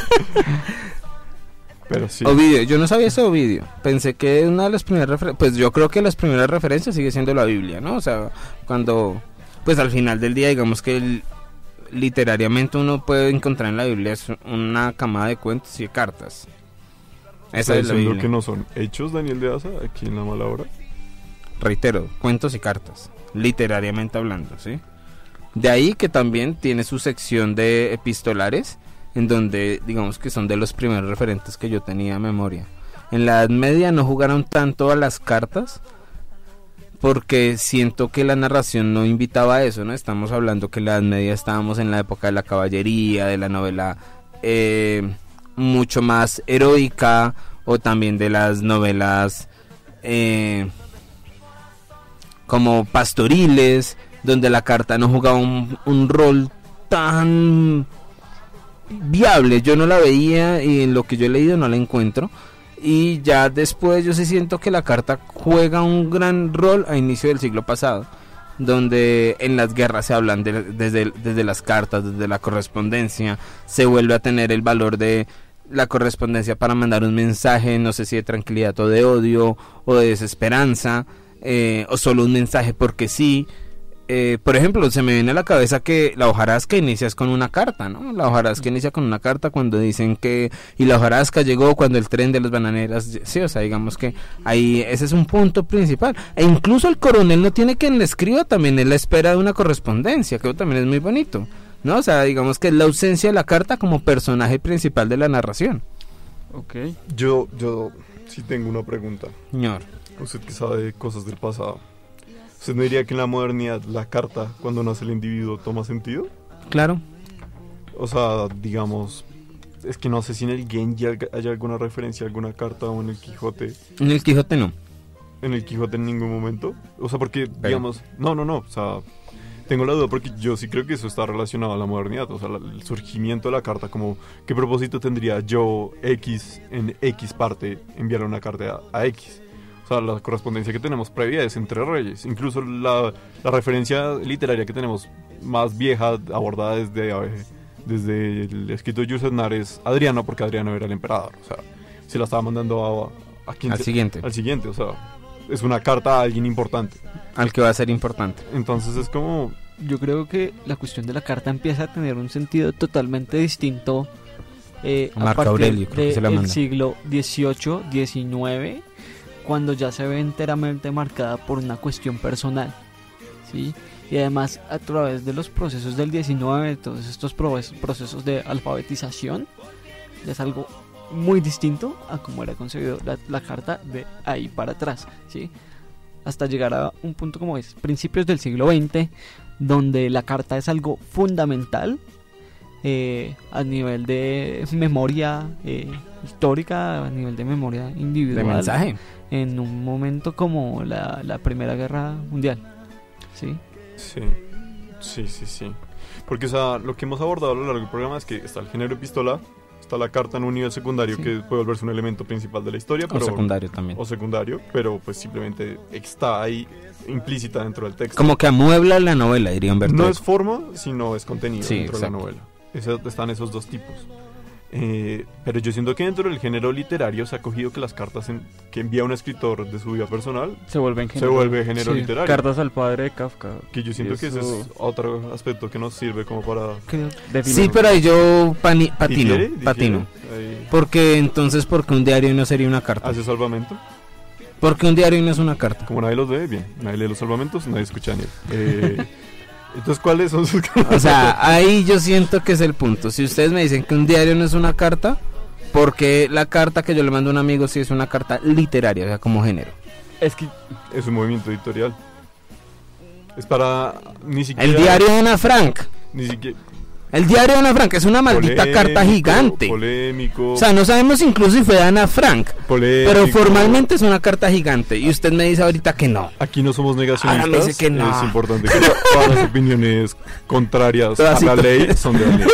Pero sí. Ovidio, yo no sabía eso de Ovidio. Pensé que una de las primeras referencias, pues yo creo que las primeras referencias sigue siendo la Biblia, ¿no? O sea, cuando, pues al final del día, digamos que literariamente uno puede encontrar en la Biblia es una camada de cuentos y de cartas. Esa ¿Está es la diciendo Biblia. que no son hechos, Daniel de Asa, aquí en La Mala Hora? Reitero, cuentos y cartas, literariamente hablando, ¿sí? De ahí que también tiene su sección de epistolares, en donde digamos que son de los primeros referentes que yo tenía en memoria. En la Edad Media no jugaron tanto a las cartas, porque siento que la narración no invitaba a eso, ¿no? Estamos hablando que en la Edad Media estábamos en la época de la caballería, de la novela mucho más heroica, o también de las novelas como pastoriles, donde la carta no jugaba un rol tan viable. Yo no la veía y en lo que yo he leído no la encuentro. Y ya después yo sí siento que la carta juega un gran rol a inicio del siglo pasado, donde en las guerras se hablan desde las cartas, desde la correspondencia, se vuelve a tener el valor de la correspondencia para mandar un mensaje, no sé si de tranquilidad o de odio o de desesperanza, o solo un mensaje porque sí. Por ejemplo, se me viene a la cabeza que la hojarasca inicia con una carta, ¿no? La hojarasca inicia con una carta cuando dicen que... Y la hojarasca llegó cuando el tren de las bananeras... Sí, o sea, digamos que ahí ese es un punto principal. E incluso el coronel no tiene quien le escriba, también él espera de una correspondencia, que también es muy bonito, ¿no? O sea, digamos que es la ausencia de la carta como personaje principal de la narración. Ok. Yo sí tengo una pregunta. Señor. Usted que sabe cosas del pasado. ¿Usted no diría que en la modernidad la carta, cuando nace el individuo, toma sentido? Claro. O sea, digamos, es que no sé si en el Genji hay alguna referencia a alguna carta o en el Quijote. En el Quijote no. En el Quijote en ningún momento. O sea, porque, digamos, no. O sea, tengo la duda porque yo sí creo que eso está relacionado a la modernidad. O sea, el surgimiento de la carta, como, ¿qué propósito tendría yo, X, en X parte, enviar una carta a X? O sea, la correspondencia que tenemos previa es entre reyes. Incluso la referencia literaria que tenemos más vieja, abordada desde el escrito de Jules César, es Adriano, porque Adriano era el emperador. O sea, se la estaba mandando a quien Al siguiente. Al siguiente, o sea, es una carta a alguien importante. Al que va a ser importante. Entonces es como... Yo creo que la cuestión de la carta empieza a tener un sentido totalmente distinto a Marco partir Aurelio, creo que se la del manda. siglo XVIII, XIX, cuando ya se ve enteramente marcada por una cuestión personal, ¿sí? Y además a través de los procesos del XIX, todos estos procesos de alfabetización, ya es algo muy distinto a cómo era concebido la carta de ahí para atrás, ¿sí? Hasta llegar a un punto como es principios del siglo XX, donde la carta es algo fundamental a nivel de memoria histórica, a nivel de memoria individual. De mensaje. En un momento como la Primera Guerra Mundial. ¿Sí? Sí. Porque, o sea, lo que hemos abordado a lo largo del programa es que está el género epistolar, está la carta en un nivel secundario que puede volverse un elemento principal de la historia. O secundario también. O secundario, pero pues simplemente está ahí implícita dentro del texto. Como que amuebla la novela, diría Humberto No Eco. es forma, sino es contenido dentro de la exacto. novela. Están esos dos tipos. Pero yo siento que dentro del género literario se ha cogido que las cartas que envía un escritor de su vida personal Se vuelve género literario. Cartas al padre de Kafka. Que yo siento que ese es otro aspecto que nos sirve como para... definir. Sí, pero ahí yo patino. Difiere. Porque entonces, ¿por qué un diario no sería una carta? ¿Hace salvamento? Porque un diario no es una carta. Como nadie los lee, bien. Nadie lee los salvamentos, nadie escucha ni él. Entonces, ¿cuáles son sus cartas? O sea, ahí yo siento que es el punto. Si ustedes me dicen que un diario no es una carta, porque la carta que yo le mando a un amigo sí es una carta literaria, o sea, como género. Es que Es un movimiento editorial. Es para... Ni siquiera... El diario de Ana Frank. Ni siquiera... El diario de Ana Frank es una maldita carta gigante. Polémico. O sea, no sabemos incluso si fue de Ana Frank. Polémico. Pero formalmente es una carta gigante. Y usted me dice ahorita que no. Aquí no somos negacionistas. Ahora me dice que no. Es importante que todas las opiniones contrarias Todas a la sí. ley son de la ley.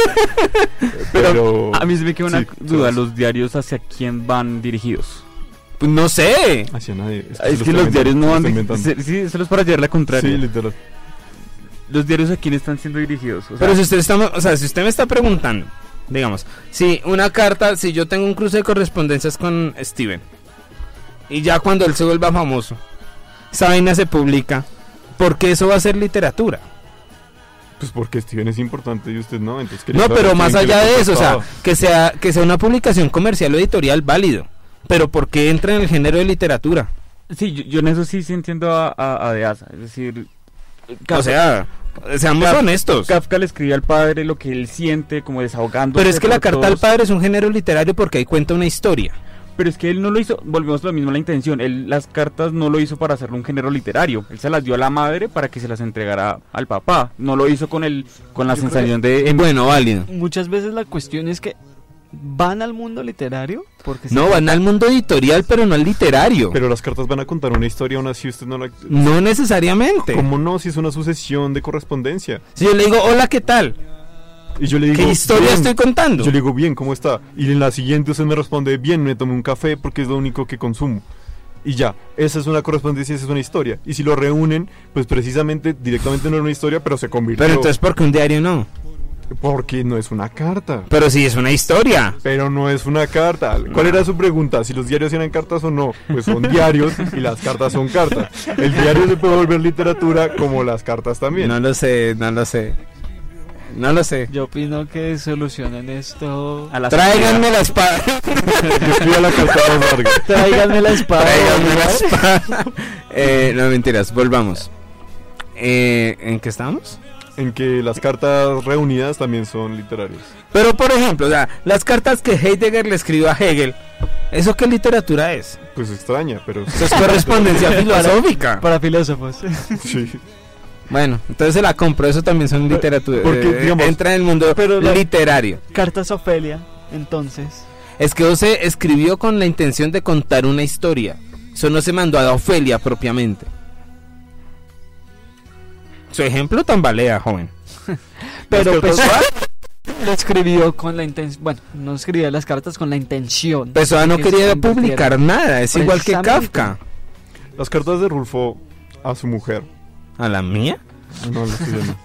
Pero a mí se me queda una sí, duda, todas. ¿los diarios hacia quién van dirigidos? Pues no sé. Hacia nadie. Es que los diarios no van dirigidos. sí, solo es para llevar la contraria. Sí, literal. ¿Los diarios a quién están siendo dirigidos? O sea, Pero si usted me está preguntando, digamos, si una carta, si yo tengo un cruce de correspondencias con Steven, y ya cuando él se vuelva famoso, esa vaina se publica, porque eso va a ser literatura. Pues porque Steven es importante y usted no. Entonces, ¿qué No, le pero pasa? más ¿Quién allá le de eso, o sea, contestaba? que sea una publicación comercial o editorial válido, pero porque entra en el género de literatura. sí, yo en eso sí entiendo a Deasa. Es decir, O sea, seamos honestos. Kafka le escribe al padre lo que él siente, como desahogándose. Pero es que la por carta al todos. padre es un género literario porque ahí cuenta una historia. Pero es que él no lo hizo, volvemos a lo mismo, la intención. Él las cartas no lo hizo para hacerlo un género literario. Él se las dio a la madre para que se las entregara al papá. No lo hizo con la sensación de... Bueno, válido. Muchas veces la cuestión es que van al mundo literario porque No, van al mundo editorial, pero no al literario. Pero las cartas van a contar una historia aún así usted no la... No necesariamente. ¿Cómo no? Si es una sucesión de correspondencia. Si yo le digo, hola, ¿qué tal? Y yo le digo... ¿Qué historia "Bien". estoy contando? Yo le digo, bien, ¿cómo está? Y en la siguiente usted me responde, bien, me tomé un café porque es lo único que consumo. Y ya, esa es una correspondencia, esa es una historia. Y si lo reúnen, pues precisamente, directamente no era una historia, pero se convirtió. Pero entonces, ¿por qué un diario no? Porque no es una carta. Pero sí es una historia. Pero no es una carta. ¿Cuál era su pregunta? ¿Si los diarios eran cartas o no? Pues son diarios y las cartas son cartas. El diario se puede volver literatura como las cartas también. No lo sé. No lo sé. yo opino que solucionen esto. a la Tráiganme la espada. Escriba la carta más larga. Tráiganme la espada. Tráiganme la espada. No, mentiras, volvamos. ¿En qué estamos? En que las cartas reunidas también son literarias. Pero, por ejemplo, o sea, las cartas que Heidegger le escribió a Hegel, ¿eso qué literatura es? Pues extraña, pero... Eso es correspondencia filosófica. Para filósofos. Sí. Bueno, entonces se la compro, eso también son literatura. Porque, digamos, entra en el mundo pero literario. Cartas a Ofelia, entonces. Es que se escribió con la intención de contar una historia. Eso no se mandó a Ofelia propiamente. Su ejemplo tambalea, joven. Pero Pessoa lo escribió con la intención. Bueno, no escribía las cartas con la intención. Pessoa no de que quería se publicar convirtiera. nada, es igual que Precisamente. Kafka. Las cartas de Rulfo a su mujer. ¿A la mía? No, lo estoy viendo.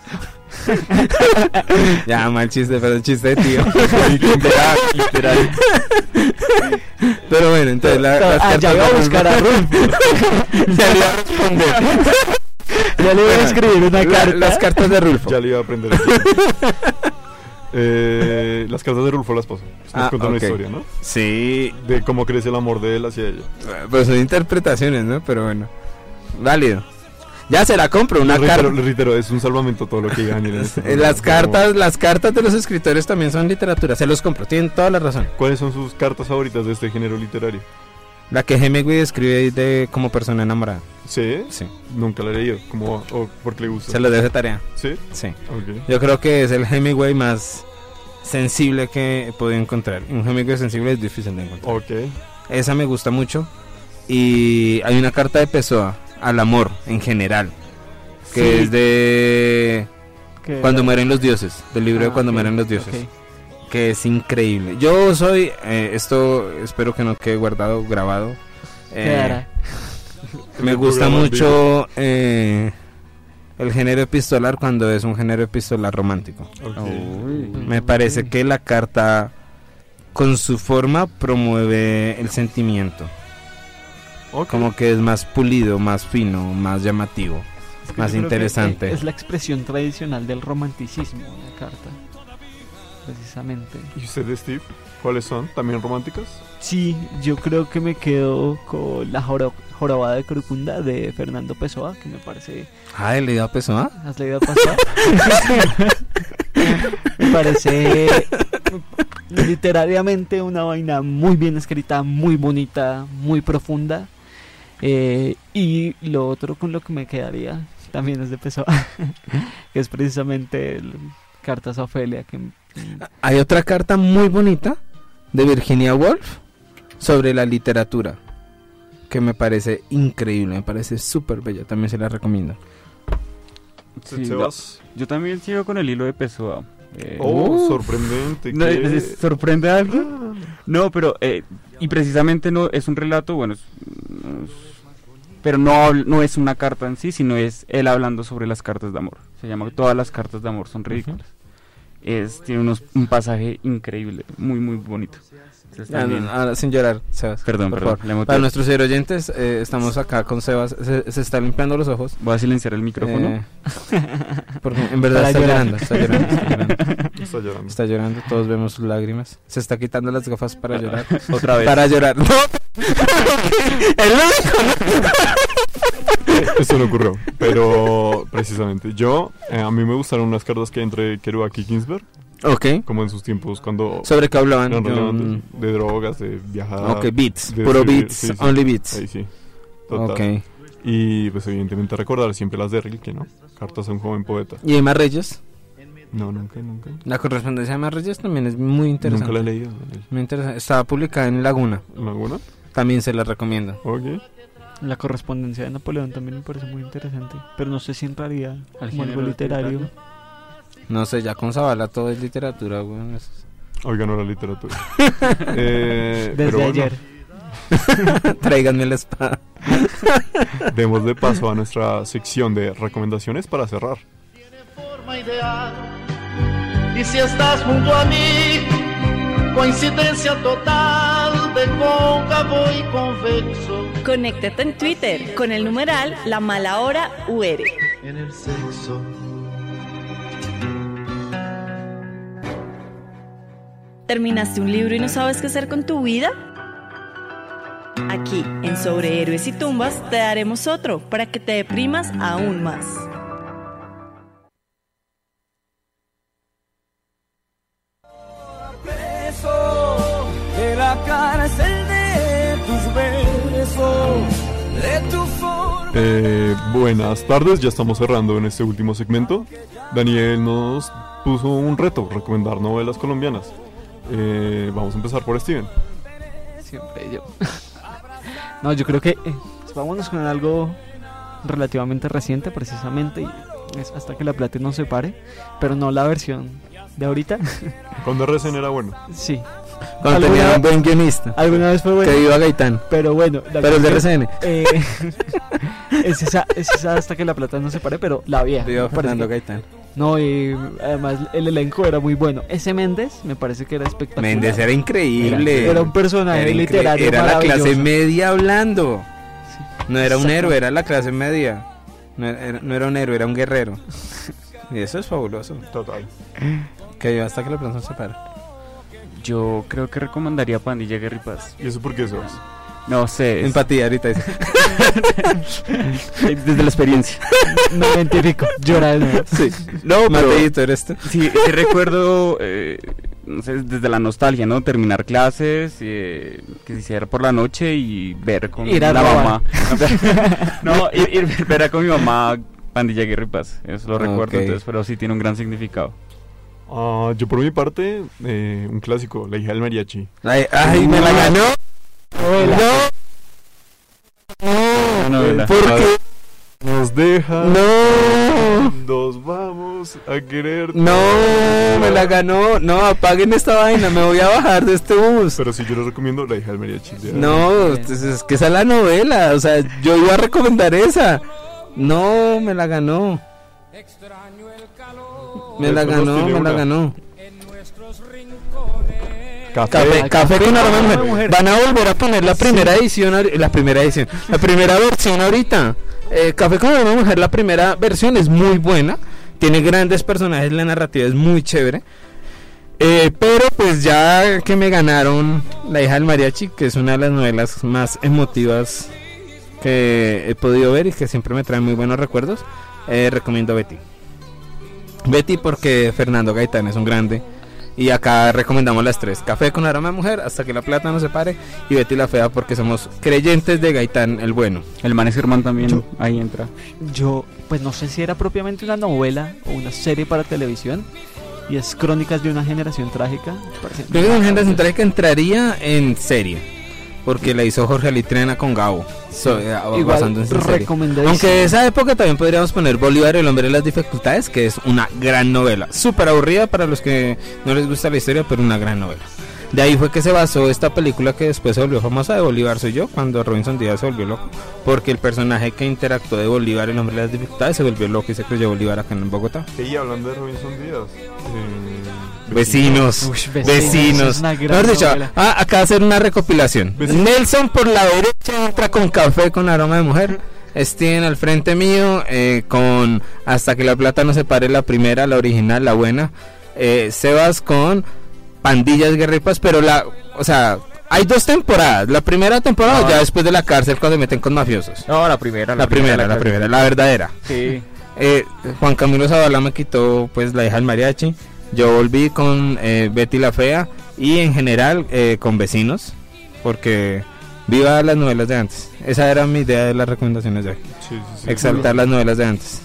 Ya, mal chiste, pero chiste de tío. Literal. Pero bueno, entonces Ya iba a buscar a Rulfo. Ya le iba a responder. Ya le voy a escribir una carta. Las cartas de Rulfo. Ya le iba a aprender. Las cartas de Rulfo las paso. Nos cuenta una ok. historia, ¿no? Sí, De cómo crece el amor de él hacia ella. pues son interpretaciones, ¿no? Pero bueno, válido. Ya se la compro, una carta. Le reitero, es un salvamento todo lo que diga Daniel en este programa. Las cartas de los escritores también son literatura, se los compro, tienen toda la razón. ¿Cuáles son sus cartas favoritas de este género literario? La que Hemingway escribe de como persona enamorada. ¿Sí? Sí. Nunca la he leído. ¿Cómo o por qué le gusta? Se lo dejo de tarea. ¿Sí? Sí. Ok. Yo creo que es el Hemingway más sensible que he podido encontrar. Un gemícoide sensible es difícil de encontrar. Ok. Esa me gusta mucho. Y hay una carta de Pessoa al amor en general, que Sí. es de Cuando mueren los dioses, del libro de Cuando ok, mueren los dioses, ok. que es increíble. Yo soy, esto espero que no quede guardado, grabado. Quedará. Me El gusta programa mucho el género epistolar cuando es un género epistolar romántico. Ok. Me parece que la carta con su forma promueve el sentimiento. Ok. Como que es más pulido, más fino, más llamativo, Es que más yo creo que interesante. es la expresión tradicional del romanticismo, la carta. Precisamente. ¿Y usted, Steve? ¿Cuáles son? ¿También románticas? Sí, yo creo que me quedo con la jorobada de Corcunda de Fernando Pessoa, que me parece... Ah, ¿le dio a Pessoa? ¿Has leído Pessoa? Me parece literariamente una vaina muy bien escrita, muy bonita, muy profunda. Y lo otro con lo que me quedaría también es de Pessoa, que es precisamente Cartas a Ofelia. Hay otra carta muy bonita de Virginia Woolf sobre la literatura, que me parece increíble, me parece súper bella, también se la recomiendo. Sí, Sebas. Yo también sigo con el hilo de Pessoa. Sorprendente. ¿No, ¿qué? ¿les sorprende algo? No, pero y precisamente no es un relato, bueno, pero no es una carta en sí, sino es él hablando sobre las cartas de amor. Se llama Todas las cartas de amor son ridículas. Tiene un pasaje increíble, muy muy bonito. Entonces, también- Ahora, sin llorar, Sebas. Perdón, por perdón, favor. le emocioné. Para nuestros oyentes, estamos acá con Sebas, se está limpiando los ojos. Voy a silenciar el micrófono. Porque en verdad Para está llorar. llorando, está llorando, está llorando. Está llorando. Está llorando, todos vemos sus lágrimas. Se está quitando las gafas para llorar. Otra vez. Para llorar. ¡No! ¡El único! Eso no ocurrió. Pero precisamente yo, a mí me gustaron unas cartas que hay entre Kerouac y Ginsberg, Ok. como en sus tiempos cuando ¿Sobre qué hablaban? eran Yo, relevantes, de drogas, de viajar. ok, beats, de puro escribir, beats, sí, sí. only beats. Ahí sí. Total. Ok. Y pues evidentemente recordar siempre las de Rilke, ¿no? Cartas a un joven poeta. ¿Y Emma Reyes? No, nunca. La correspondencia de Emma Reyes también es muy interesante. Nunca la he leído. Muy interesante. Estaba publicada en Laguna. ¿Alguna? También se la recomiendo. Ok. La correspondencia de Napoleón también me parece muy interesante, pero no sé si entraría Al como algo género literario. No sé, ya con Zavala todo es literatura, güey. Hoy ganó la literatura. Desde pero bueno, ayer. Tráiganme la espada. demos de paso a nuestra sección de recomendaciones para cerrar. Forma ideal. Y si estás junto a mí, coincidencia total de cóncavo y convexo Conéctate en Twitter con el numeral La Mala Hora UR. en el sexo. ¿Terminaste un libro y no sabes qué hacer con tu vida? Aquí, en Sobre Héroes y Tumbas, te daremos otro para que te deprimas aún más. De la cárcel de tus besos, de tu forma. Buenas tardes, ya estamos cerrando en este último segmento. Daniel nos puso un reto, recomendar novelas colombianas. Vamos a empezar por Steven. Siempre yo. No, yo creo que vámonos con algo relativamente reciente, precisamente, y es Hasta que la plata nos separe, pero no la versión de ahorita. Cuando RCN era bueno. Sí, Cuando tenía un buen guionista. alguna vez fue bueno, Que iba a Gaitán. pero bueno. la Pero el de versión, RCN. es esa Hasta que la plata nos separe, pero la vieja. Iba me parece Fernando que- Gaitán. No, y además el elenco era muy bueno. Ese Méndez me parece que era espectacular. Méndez era increíble. Era un personaje Era literario Era la clase maravilloso. media hablando. Sí, No era un exacto. héroe, era la clase media. No era un héroe, era un guerrero. Y eso es fabuloso. Total. Que yo hasta que la planta se para. Yo creo que recomendaría Pandilla Guerra y Paz. ¿Y eso por qué, Sebas? No sé, Empatía ahorita dice. desde la experiencia. Me identifico. Llora de nuevo. Sí. No, pero Mateito, eres tú. sí recuerdo, no sé, desde la nostalgia, ¿no? Terminar clases, que se hiciera por la noche y ver con Ir a la robar. mamá. No, ir ver con mi mamá Pandilla Guerra y Paz. Eso lo recuerdo, Ok. entonces, pero sí tiene un gran significado. Yo por mi parte, un clásico, La hija del mariachi. Ay, me la ganó. No. ¿Por qué? Nos deja. No. Nos vamos a querer. No, me la ganó. No, apaguen esta vaina, me voy a bajar de este bus. Pero si yo les recomiendo La hija del mariachi. No, es que esa es la novela. O sea, yo iba a recomendar esa. No, me la ganó. Me la ganó. Café con aroma de mujer. Van a volver a poner la primera edición, la primera versión ahorita. Café con aroma de mujer, la primera versión es muy buena, tiene grandes personajes, la narrativa es muy chévere. Pero pues ya que me ganaron La hija del mariachi, que es una de las novelas más emotivas que he podido ver y que siempre me trae muy buenos recuerdos, recomiendo Betty porque Fernando Gaitán es un grande. Y acá recomendamos las tres: Café con aroma de mujer, Hasta que la plata nos separe, y Betty la fea, porque somos creyentes de Gaitán el bueno. El man es Germán también, ahí entra. Yo, pues no sé si era propiamente una novela o una serie para televisión, y es Crónicas de una generación trágica. Crónicas de una generación trágica entraría en serie, porque la hizo Jorge Alitrena con Gabo, basándose en serie. Aunque de esa época también podríamos poner Bolívar, el hombre de las dificultades, que es una gran novela, súper aburrida para los que no les gusta la historia, pero una gran novela. De ahí fue que se basó esta película que después se volvió famosa, de Bolívar soy yo, cuando Robinson Díaz se volvió loco, porque el personaje que interactuó de Bolívar, el hombre de las dificultades, se volvió loco y se creyó Bolívar acá en Bogotá. Y hablando de Robinson Díaz, Vecinos. Mejor dicho, acá va a hacer una recopilación. Nelson por la derecha entra con Café con aroma de mujer. Steven al frente mío con Hasta que la plata no separe, la primera, la original, la buena. Sebas con Pandillas, Guerra y Paz, pero hay dos temporadas. La primera temporada ya después de la cárcel, cuando se meten con mafiosos. No, la primera, la verdadera. Sí. Juan Camilo Zavala me quitó pues La hija del mariachi. Yo volví con Betty la fea y en general con Vecinos, porque viva las novelas de antes. Esa era mi idea de las recomendaciones de hoy. Sí. Exaltar las novelas de antes.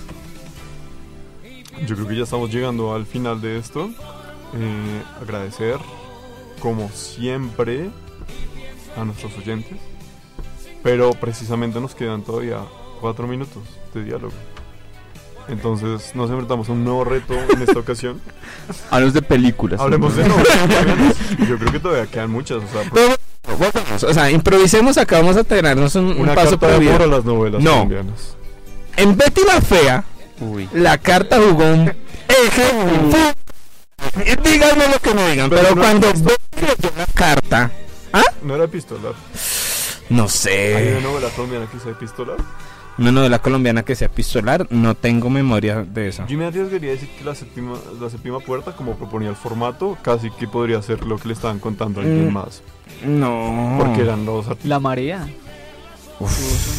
Yo creo que ya estamos llegando al final de esto. Agradecer, como siempre, a nuestros oyentes. Pero precisamente nos quedan todavía 4 minutos de diálogo. Entonces nos enfrentamos a un nuevo reto en esta ocasión. Hablemos de películas. Hablemos de novelas. Yo creo que todavía quedan muchas. Improvisemos acá, vamos a tenernos un paso para las novelas colombianas. En Betty la fea, la carta jugó un eje. Díganme lo que me digan, pero cuando Betty leyó la carta, ¿no era epistolar? No sé. ¿Hay una novela colombiana que sea epistolar? Una novela colombiana que sea epistolar, no tengo memoria de eso. Yo me arriesgaría a decir que la séptima puerta, como proponía el formato, casi que podría ser lo que le estaban contando a alguien más. No. Porque eran los La Marea. Uf.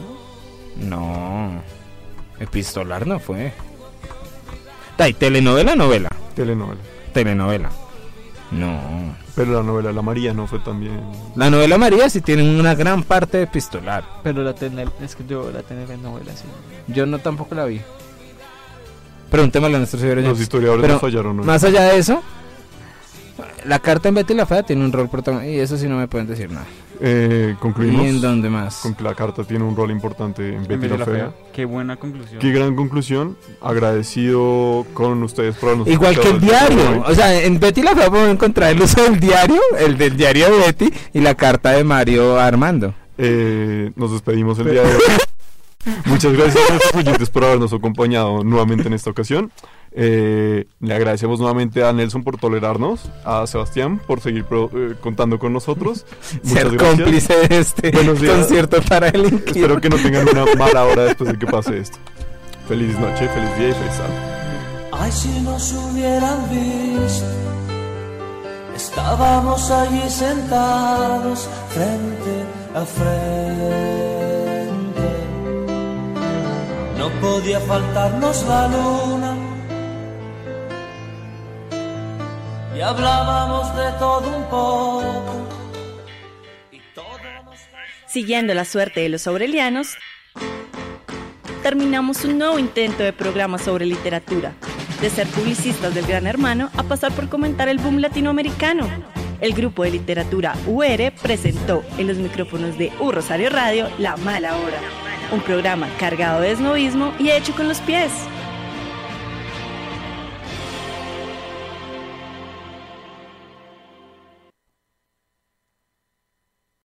No. Epistolar no fue. ¿Telenovela? Telenovela. No. Pero la novela La María no fue también. La novela María sí tiene una gran parte de epistolar. Pero es que yo la telenovela sí. Yo no tampoco la vi. Pregúntemelo a nuestros seguidores. Los historiadores nos fallaron hoy. Más allá de eso, la carta en Betty la fea tiene un rol protagonista. Y eso sí no me pueden decir nada. Concluimos. ¿Y en dónde más? Con que la carta tiene un rol importante en Betty la fea. Qué buena conclusión. Qué gran conclusión. Agradecido con ustedes por habernos igual que el diario. O sea, en Betty la fea podemos encontrar el uso del diario, el del diario de Betty y la carta de Mario a Armando. Nos despedimos el día de hoy. Muchas gracias a nuestros oyentes por habernos acompañado nuevamente en esta ocasión. Le agradecemos nuevamente a Nelson por tolerarnos, a Sebastián por seguir contando con nosotros. Ser cómplice de este concierto para el inquieto. Espero que no tengan una mala hora después de que pase esto. Feliz noche, feliz día y feliz tarde. Ay, si nos hubieran visto, estábamos allí sentados frente a frente. No podía faltarnos la luna y hablábamos de todo un poco. Siguiendo la suerte de los aurelianos, terminamos un nuevo intento de programa sobre literatura. de ser publicistas del Gran Hermano a pasar por comentar el boom latinoamericano. El grupo de literatura UR presentó en los micrófonos de U Rosario Radio La Mala Hora, un programa cargado de esnovismo y hecho con los pies.